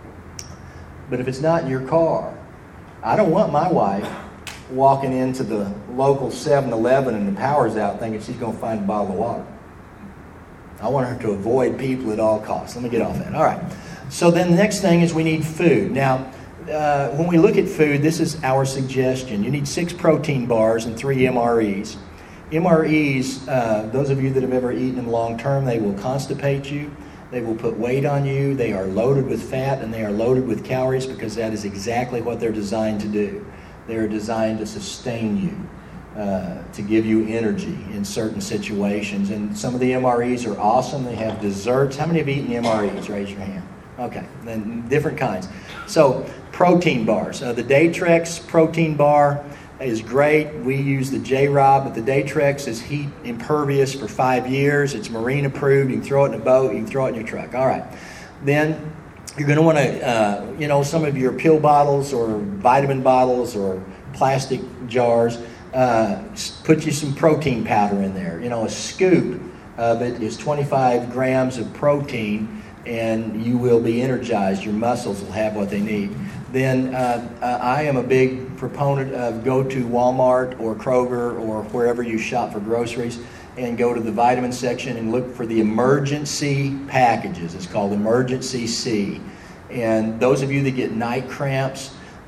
But if it's not in your car, I don't want my wife walking into the local 7-Eleven and the power's out thinking she's going to find a bottle of water. I want her to avoid people at all costs. Let me get off that. All right. So then the next thing is we need food. Now, when we look at food, this is our suggestion. You need 6 protein bars and 3 MREs. MREs, those of you that have ever eaten them long term, they will constipate you. They will put weight on you. They are loaded with fat and they are loaded with calories, because that is exactly what they're designed to do. They are designed to sustain you, to give you energy in certain situations. And some of the MREs are awesome. They have desserts. How many have eaten MREs? Raise your hand. Okay, then different kinds. So protein bars. The Datrex protein bar is great. We use the J-Rob, but the Datrex is heat impervious for 5 years. It's marine approved. You can throw it in a boat. You can throw it in your truck. All right. Then you're going to want to, some of your pill bottles or vitamin bottles or plastic jars, put you some protein powder in there. A scoop of it is 25 grams of protein, and you will be energized. Your muscles will have what they need. Then I am a big proponent of go to Walmart or Kroger or wherever you shop for groceries and go to the vitamin section and look for the emergency packages. It's called Emergency C. And those of you that get night cramps,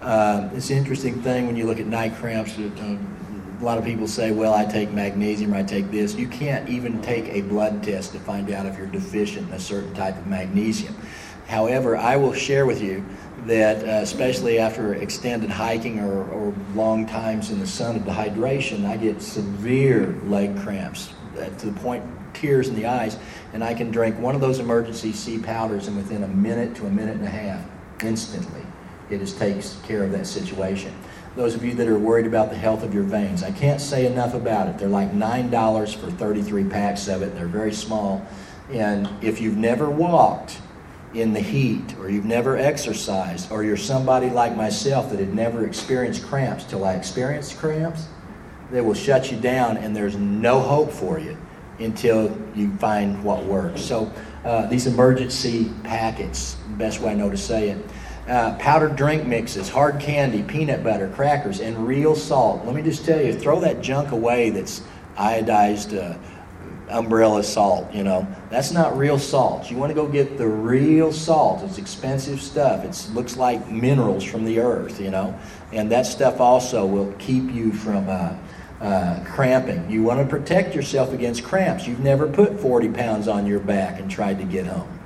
It's an interesting thing when you look at night cramps. A lot of people say, well, I take magnesium or I take this. You can't even take a blood test to find out if you're deficient in a certain type of magnesium. However, I will share with you that especially after extended hiking or long times in the sun of dehydration, I get severe leg cramps to the point tears in the eyes, and I can drink one of those emergency C powders, and within a minute to a minute and a half, instantly, it just takes care of that situation. Those of you that are worried about the health of your veins, I can't say enough about it. They're like $9 for 33 packs of it. They're very small. And if you've never walked in the heat, or you've never exercised, or you're somebody like myself that had never experienced cramps till I experienced cramps, they will shut you down, and there's no hope for you until you find what works. So these emergency packets, best way I know to say it. Powdered drink mixes, hard candy, peanut butter, crackers, and real salt. Let me just tell you, throw that junk away that's iodized umbrella salt, That's not real salt. You want to go get the real salt. It's expensive stuff. It looks like minerals from the earth, And that stuff also will keep you from cramping. You want to protect yourself against cramps. You've never put 40 pounds on your back and tried to get home.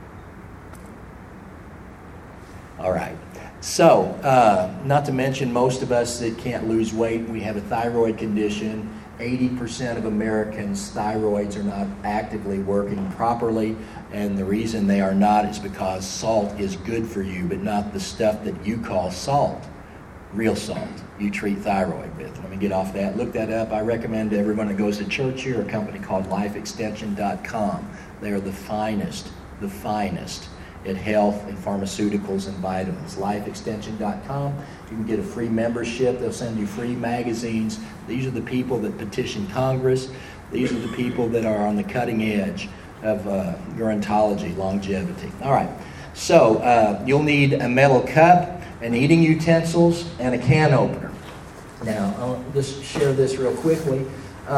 All right. So, not to mention most of us that can't lose weight, we have a thyroid condition. 80% of Americans' thyroids are not actively working properly, and the reason they are not is because salt is good for you, but not the stuff that you call salt, real salt, you treat thyroid with. Let me get off that. Look that up. I recommend to everyone that goes to church here a company called lifeextension.com. They are the finest at health and pharmaceuticals and vitamins. Lifeextension.com. You can get a free membership. They'll send you free magazines. These are the people that petition Congress. These are the people that are on the cutting edge of gerontology, longevity. All right. So you'll need a metal cup, and eating utensils, and a can opener. Now, I'll just share this real quickly.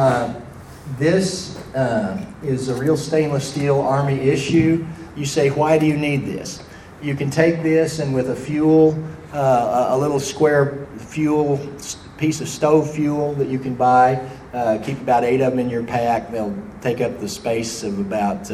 This is a real stainless steel Army issue. You say, why do you need this? You can take this and with a little square fuel, piece of stove fuel that you can buy, keep about 8 of them in your pack. They'll take up the space of about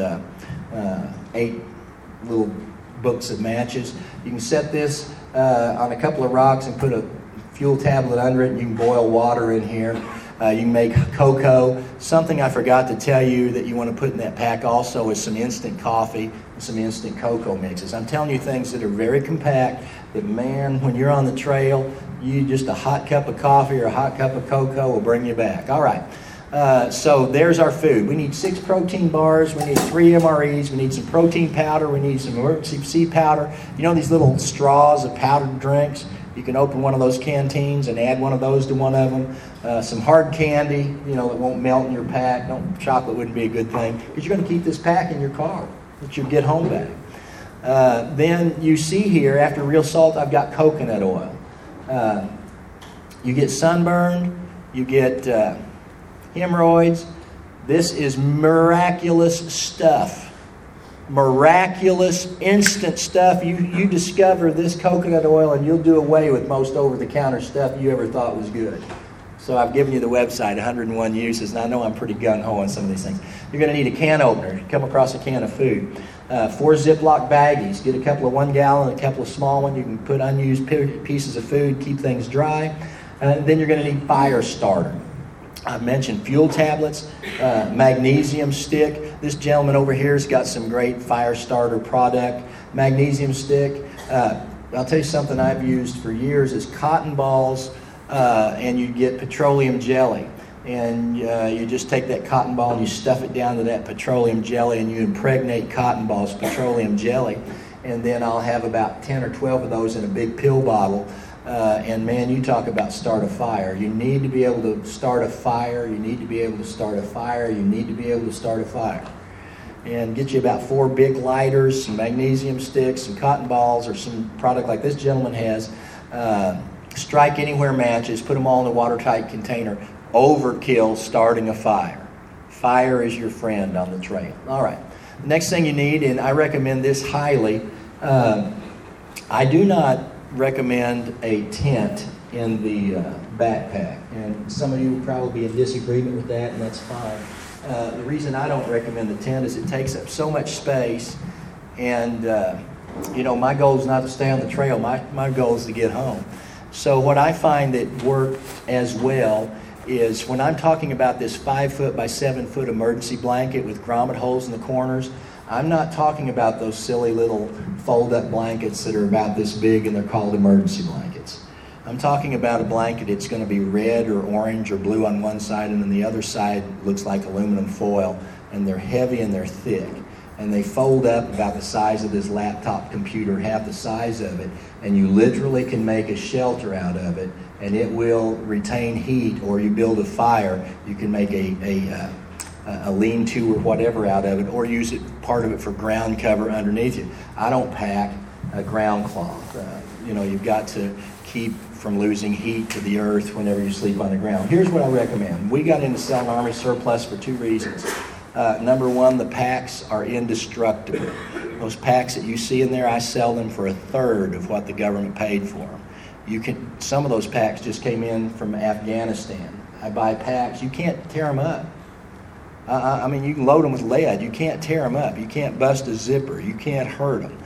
8 little books of matches. You can set this on a couple of rocks and put a fuel tablet under it, and you can boil water in here. You can make cocoa. Something I forgot to tell you that you want to put in that pack also is some instant coffee and some instant cocoa mixes. I'm telling you things that are very compact, that man, when you're on the trail, just a hot cup of coffee or a hot cup of cocoa will bring you back. All right. So there's our food. We need 6 protein bars. We need 3 MREs. We need some protein powder. We need some emergency C powder. These little straws of powdered drinks? You can open one of those canteens and add one of those to one of them. Some hard candy, that won't melt in your pack. Chocolate wouldn't be a good thing, because you're going to keep this pack in your car that you'll get home back. Then you see here, after real salt, I've got coconut oil. You get sunburned. You get hemorrhoids. This is miraculous stuff. Miraculous, instant stuff. You discover this coconut oil and you'll do away with most over-the-counter stuff you ever thought was good. So I've given you the website, 101 uses, and I know I'm pretty gung-ho on some of these things. You're going to need a can opener. You come across a can of food. 4 Ziploc baggies. Get a couple of 1 gallon, a couple of small ones. You can put unused pieces of food, keep things dry. Then you're going to need fire starter. I mentioned fuel tablets, magnesium stick. This gentleman over here has got some great fire starter product. Magnesium stick. I'll tell you something I've used for years is cotton balls, and you get petroleum jelly. And you just take that cotton ball and you stuff it down to that petroleum jelly, and you impregnate cotton balls with petroleum jelly. And then I'll have about 10 or 12 of those in a big pill bottle. And man, you talk about start a fire. You need to be able to start a fire. You need to be able to start a fire. You need to be able to start a fire. And get you about 4 big lighters, some magnesium sticks, some cotton balls, or some product like this gentleman has. Strike anywhere matches. Put them all in a watertight container. Overkill starting a fire. Fire is your friend on the trail. All right. The next thing you need, and I recommend this highly, I do not recommend a tent in the backpack. And some of you will probably be in disagreement with that, and that's fine. The reason I don't recommend the tent is it takes up so much space, and my goal is not to stay on the trail. My goal is to get home. So what I find that worked as well is when I'm talking about this 5 foot by 7 foot emergency blanket with grommet holes in the corners, I'm not talking about those silly little fold-up blankets that are about this big and they're called emergency blankets. I'm talking about a blanket that's going to be red or orange or blue on one side, and then the other side looks like aluminum foil, and they're heavy and they're thick. And they fold up about the size of this laptop computer, half the size of it, and you literally can make a shelter out of it, and it will retain heat. Or you build a fire, you can make a lean-to or whatever out of it, or use part of it for ground cover underneath you. I don't pack a ground cloth. You've got to keep from losing heat to the earth whenever you sleep on the ground. Here's what I recommend. We got into selling Army surplus for 2 reasons. Number one, the packs are indestructible. Those packs that you see in there, I sell them for 1/3 of what the government paid for them. Some of those packs just came in from Afghanistan. I buy packs. You can't tear them up. You can load them with lead. You can't tear them up. You can't bust a zipper. You can't hurt them.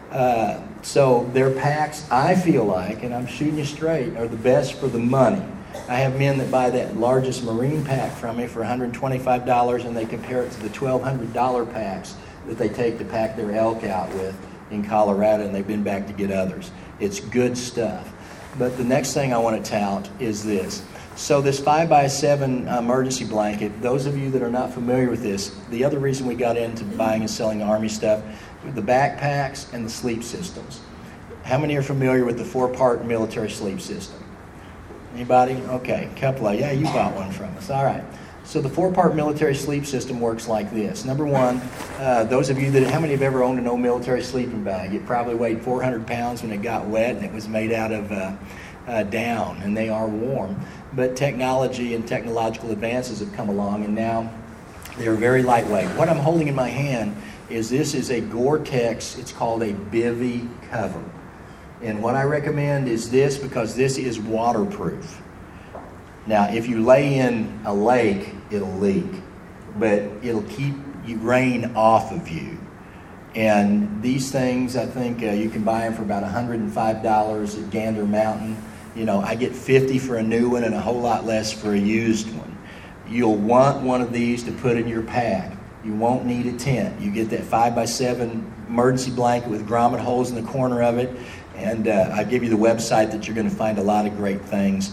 So their packs, I feel like, and I'm shooting you straight, are the best for the money. I have men that buy that largest marine pack from me for $125, and they compare it to the $1,200 packs that they take to pack their elk out with in Colorado, and they've been back to get others. It's good stuff. But the next thing I want to tout is this. So this 5 by 7 emergency blanket, those of you that are not familiar with this, the other reason we got into buying and selling Army stuff, the backpacks and the sleep systems. How many are familiar with the 4-part military sleep system? Anybody? Okay, a couple of you. Yeah, you bought one from us. All right. So the 4-part military sleep system works like this. Number one, those of you how many have ever owned an old military sleeping bag? It probably weighed 400 pounds when it got wet, and it was made out of down, and they are warm. But technology and technological advances have come along, and now they're very lightweight. What I'm holding in my hand this is a Gore-Tex. It's called a bivy cover. And what I recommend is this, because this is waterproof. Now, if you lay in a lake, it'll leak, but it'll keep rain off of you. And these things, I think you can buy them for about $105 at Gander Mountain. I get $50 for a new one and a whole lot less for a used one. You'll want one of these to put in your pack. You won't need a tent. You get that 5 by 7 emergency blanket with grommet holes in the corner of it. And I give you the website that you're going to find a lot of great things.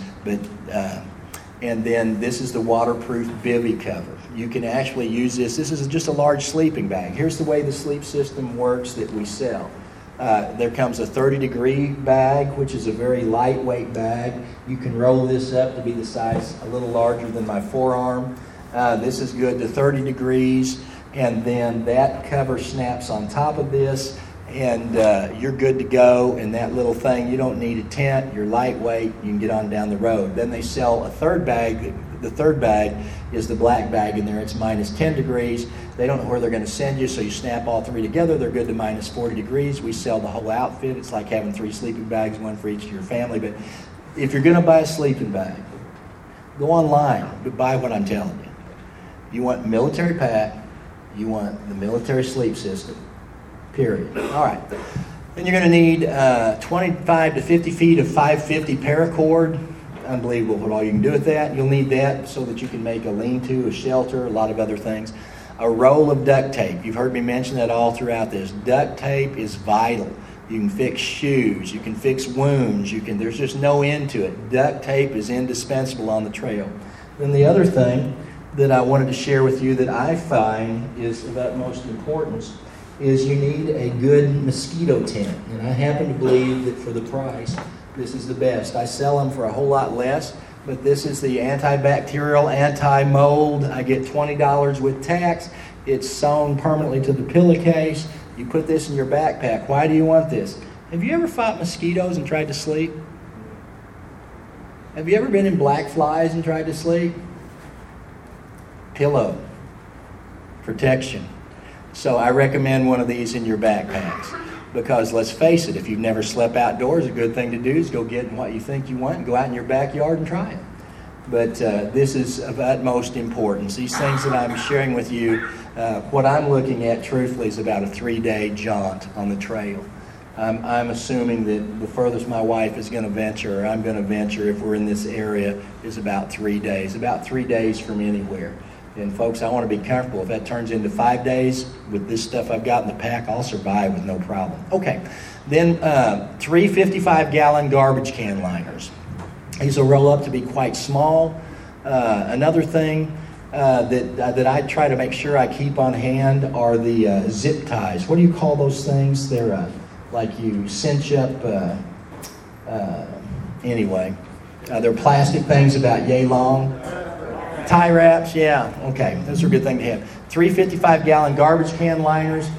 And then this is the waterproof bivy cover. You can actually use this. This is just a large sleeping bag. Here's the way the sleep system works that we sell. There comes a 30-degree bag, which is a very lightweight bag. You can roll this up to be the size a little larger than my forearm. This is good to 30 degrees. And then that cover snaps on top of this. And you're good to go. And that little thing, you don't need a tent. You're lightweight. You can get on down the road. Then they sell a third bag. The third bag is the black bag in there. It's minus 10 degrees. They don't know where they're going to send you, so you snap all three together. They're good to minus 40 degrees. We sell the whole outfit. It's like having 3 sleeping bags, one for each of your family. But if you're going to buy a sleeping bag, go online, but buy what I'm telling you. You want military pack. You want the military sleep system. Period. All right. Then you're going to need 25 to 50 feet of 550 paracord. Unbelievable what all you can do with that. You'll need that so that you can make a lean-to, a shelter, a lot of other things. A roll of duct tape. You've heard me mention that all throughout this. Duct tape is vital. You can fix shoes. You can fix wounds. There's just no end to it. Duct tape is indispensable on the trail. Then the other thing that I wanted to share with you that I find is of utmost importance is you need a good mosquito tent. And I happen to believe that for the price, this is the best. I sell them for a whole lot less, but this is the antibacterial, anti-mold. I get $20 with tax. It's sewn permanently to the pillowcase. You put this in your backpack. Why do you want this? Have you ever fought mosquitoes and tried to sleep? Have you ever been in black flies and tried to sleep? Pillow. Protection. So I recommend one of these in your backpacks. Because let's face it, if you've never slept outdoors, a good thing to do is go get what you think you want and go out in your backyard and try it. But this is of utmost importance. These things that I'm sharing with you, what I'm looking at truthfully is about a 3-day jaunt on the trail. I'm assuming that the furthest my wife is going to venture, or I'm going to venture if we're in this area, is about 3 days. About 3 days from anywhere. And folks, I want to be comfortable. If that turns into 5 days with this stuff I've got in the pack, I'll survive with no problem. Okay, then 3 55-gallon garbage can liners. These will roll up to be quite small. Another thing that I try to make sure I keep on hand are the zip ties. What do you call those things? They're like you cinch up. They're plastic things about yay long. Tie wraps, yeah. Okay, those are a good thing to have. 3 55-gallon garbage can liners.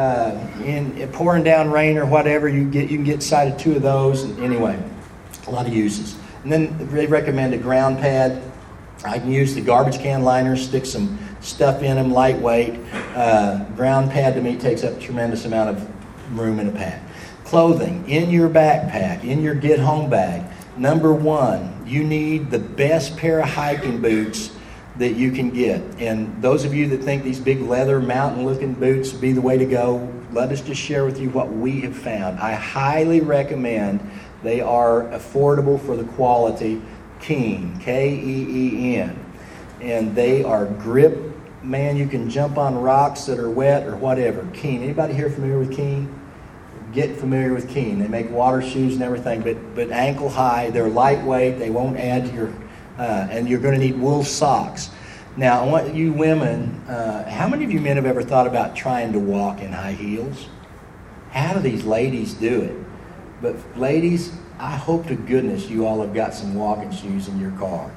In pouring down rain or whatever, you can get inside of 2 of those. Anyway, a lot of uses. And then they recommend a ground pad. I can use the garbage can liners, stick some stuff in them, lightweight. Ground pad to me takes up a tremendous amount of room in a pack. Clothing, in your backpack, in your get-home bag. Number 1, you need the best pair of hiking boots that you can get. And those of you that think these big leather mountain-looking boots would be the way to go, let us just share with you what we have found. I highly recommend. They are affordable for the quality. Keen, K-E-E-N. And they are grip. Man, you can jump on rocks that are wet or whatever. Keen. Anybody here familiar with Keen? Get familiar with Keen. They make water shoes and everything, but ankle high. They're lightweight. They won't add to your... and you're going to need wool socks. Now, I want you women... how many of you men have ever thought about trying to walk in high heels? How do these ladies do it? But ladies, I hope to goodness you all have got some walking shoes in your car.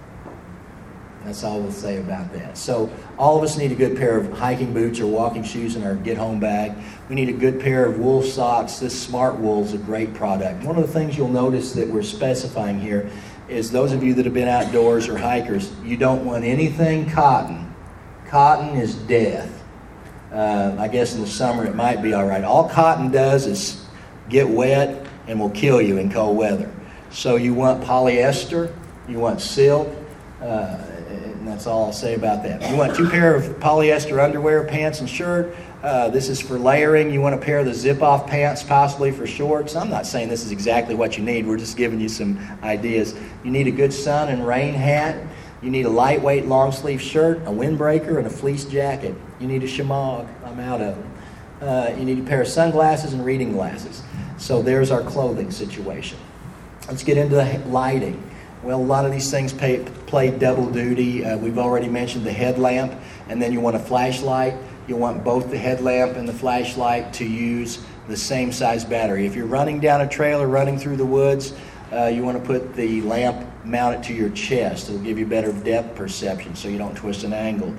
That's all we'll say about that. So all of us need a good pair of hiking boots or walking shoes in our get-home bag. We need a good pair of wool socks. This Smart Wool is a great product. One of the things you'll notice that we're specifying here is those of you that have been outdoors or hikers, you don't want anything cotton. Cotton is death. I guess in the summer it might be all right. All cotton does is get wet and will kill you in cold weather. So you want polyester, you want silk, and that's all I'll say about that. You want 2 pair of polyester underwear, pants, and shirt. This is for layering. You want a pair of the zip-off pants, possibly for shorts. I'm not saying this is exactly what you need. We're just giving you some ideas. You need a good sun and rain hat. You need a lightweight long-sleeve shirt, a windbreaker, and a fleece jacket. You need a shemagh. I'm out of them. You need a pair of sunglasses and reading glasses. So there's our clothing situation. Let's get into the lighting. Well, a lot of these things play double duty. We've already mentioned the headlamp, and then you want a flashlight. You want both the headlamp and the flashlight to use the same size battery. If you're running down a trail or running through the woods, you want to put the lamp, mount it to your chest. It'll give you better depth perception so you don't twist an ankle.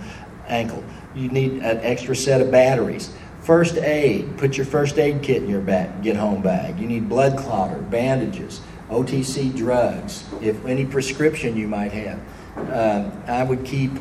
You need an extra set of batteries. First aid. Put your first aid kit in your get-home bag. You need blood clotter, bandages, OTC drugs, if any prescription you might have. I keep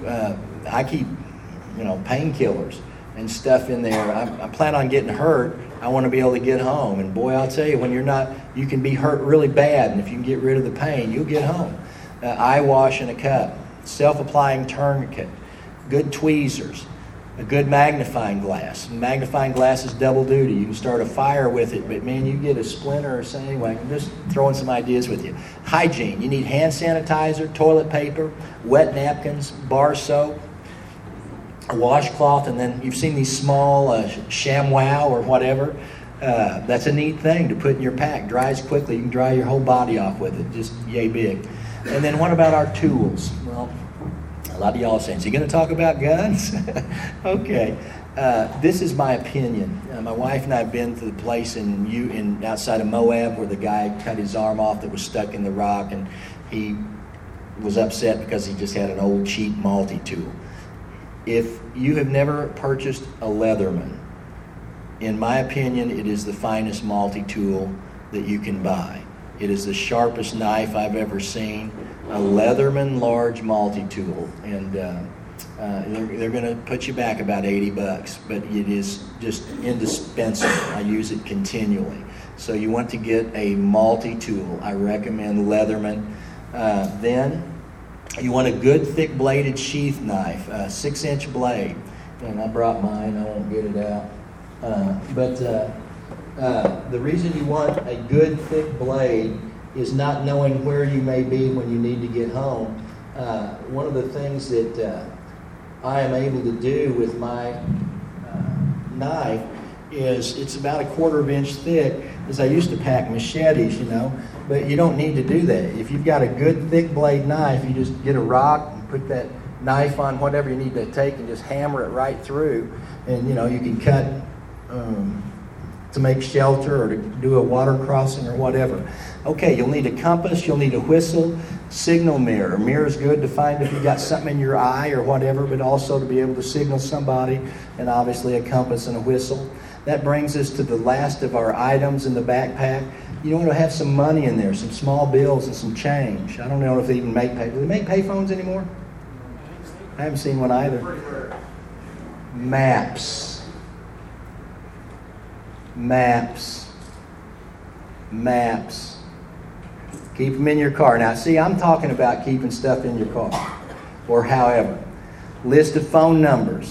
painkillers and stuff in there. I plan on getting hurt. I want to be able to get home. And boy, I'll tell you, when you're not, you can be hurt really bad. And if you can get rid of the pain, you'll get home. Eye wash in a cup, self-applying tourniquet, good tweezers, a good magnifying glass. Magnifying glass is double duty. You can start a fire with it, but man, you get a splinter or something. Anyway, I'm just throwing some ideas with you. Hygiene. You need hand sanitizer, toilet paper, wet napkins, bar soap, a washcloth, and then you've seen these small ShamWow or whatever. That's a neat thing to put in your pack. Dries quickly. You can dry your whole body off with it. Just yay big. And then what about our tools? Well, a lot of y'all are saying, so you going to talk about guns? Okay. This is my opinion. My wife and I have been to the place in outside of Moab where the guy cut his arm off that was stuck in the rock, and he was upset because he just had an old cheap multi-tool. If you have never purchased a Leatherman, in my opinion, it is the finest multi-tool that you can buy. It is the sharpest knife I've ever seen. A Leatherman large multi-tool. And They're going to put you back about $80, but it is just indispensable. I use it continually. So you want to get a multi-tool. I recommend Leatherman. Then you want a good thick bladed sheath knife, a 6-inch blade. And I brought mine. I won't get it out. The reason you want a good thick blade is not knowing where you may be when you need to get home. One of the things that I am able to do with my knife is it's about 1/4 inch thick, as I used to pack machetes, but you don't need to do that. If you've got a good thick blade knife, you just get a rock and put that knife on whatever you need to take and just hammer it right through, and you can cut to make shelter or to do a water crossing or whatever. Okay, you'll need a compass, you'll need a whistle, signal mirror. A mirror is good to find if you've got something in your eye or whatever, but also to be able to signal somebody, and obviously a compass and a whistle. That brings us to the last of our items in the backpack. You want to have some money in there, some small bills and some change. I don't know if they even make do they make payphones anymore? I haven't seen one either. Maps. Keep them in your car. Now, see, I'm talking about keeping stuff in your car or however. List of phone numbers.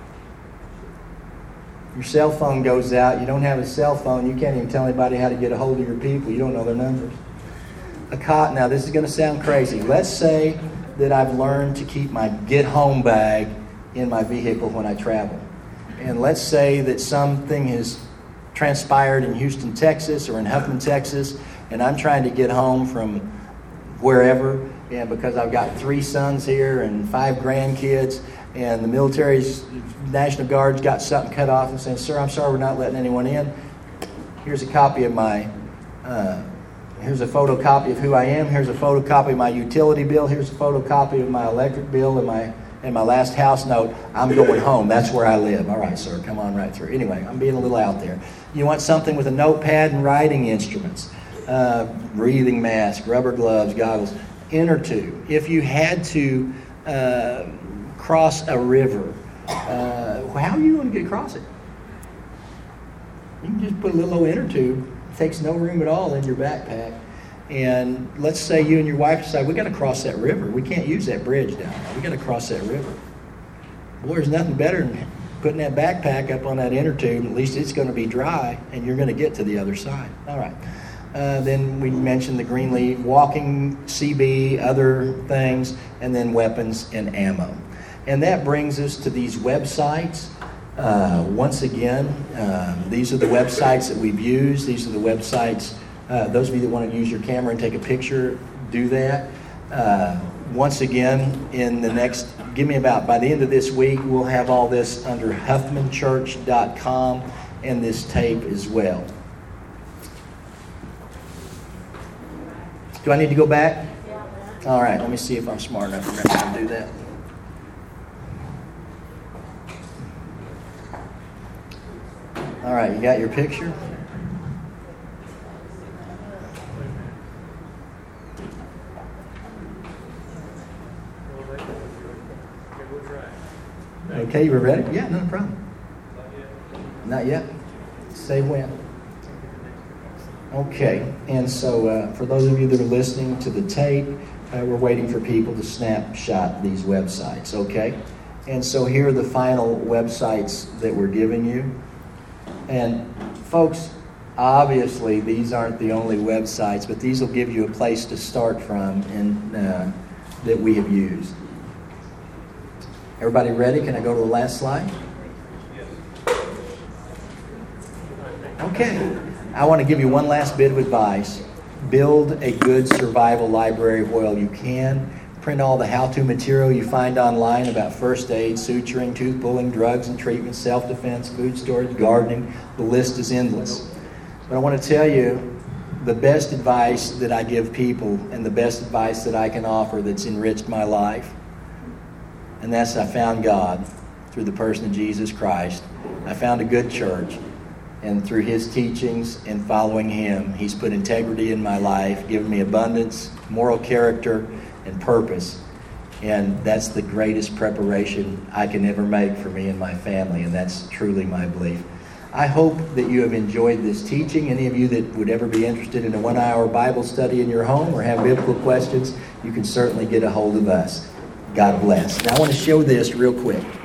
Your cell phone goes out. You don't have a cell phone. You can't even tell anybody how to get a hold of your people. You don't know their numbers. Now, this is going to sound crazy. Let's say that I've learned to keep my get-home bag in my vehicle when I travel. And let's say that something has transpired in Houston, Texas, or in Huffman, Texas, and I'm trying to get home from wherever, and because I've got 3 sons here and 5 grandkids, and the military's National Guard's got something cut off and saying, "Sir, I'm sorry, we're not letting anyone in. Here's a copy of here's a photocopy of who I am. Here's a photocopy of my utility bill. Here's a photocopy of my electric bill and my last house note. I'm going home. That's where I live." "All right, sir, come on right through." Anyway, I'm being a little out there. You want something with a notepad and writing instruments, breathing mask, rubber gloves, goggles, inner tube. If you had to cross a river, how are you going to get across it? You can just put a little old inner tube. It takes no room at all in your backpack. And let's say you and your wife decide, we got to cross that river. We can't use that bridge down there. We got to cross that river. Boy, there's nothing better than putting that backpack up on that inner tube. At least it's going to be dry, and you're going to get to the other side. All right. Then we mentioned the green leaf, walking, CB, other things, and then weapons and ammo. And that brings us to these websites. Once again, these are the websites that we've used. These are the websites. Those of you that want to use your camera and take a picture, do that. Once again, by the end of this week, we'll have all this under huffmanchurch.com and this tape as well. Do I need to go back? All right, let me see if I'm smart enough to do that. All right, you got your picture? Okay, you were ready? Yeah, no problem. Not yet. Say when. Okay, and so for those of you that are listening to the tape, we're waiting for people to snapshot these websites, okay? And so here are the final websites that we're giving you. And folks, obviously these aren't the only websites, but these will give you a place to start from and that we have used. Everybody ready? Can I go to the last slide? Okay. I want to give you one last bit of advice. Build a good survival library while you can. Print all the how-to material you find online about first aid, suturing, tooth pulling, drugs and treatment, self-defense, food storage, gardening. The list is endless. But I want to tell you the best advice that I give people and the best advice that I can offer that's enriched my life. And that's I found God through the person of Jesus Christ. I found a good church. And through his teachings and following him, he's put integrity in my life, given me abundance, moral character, and purpose. And that's the greatest preparation I can ever make for me and my family, and that's truly my belief. I hope that you have enjoyed this teaching. Any of you that would ever be interested in a 1-hour Bible study in your home or have biblical questions, you can certainly get a hold of us. God bless. Now I want to show this real quick.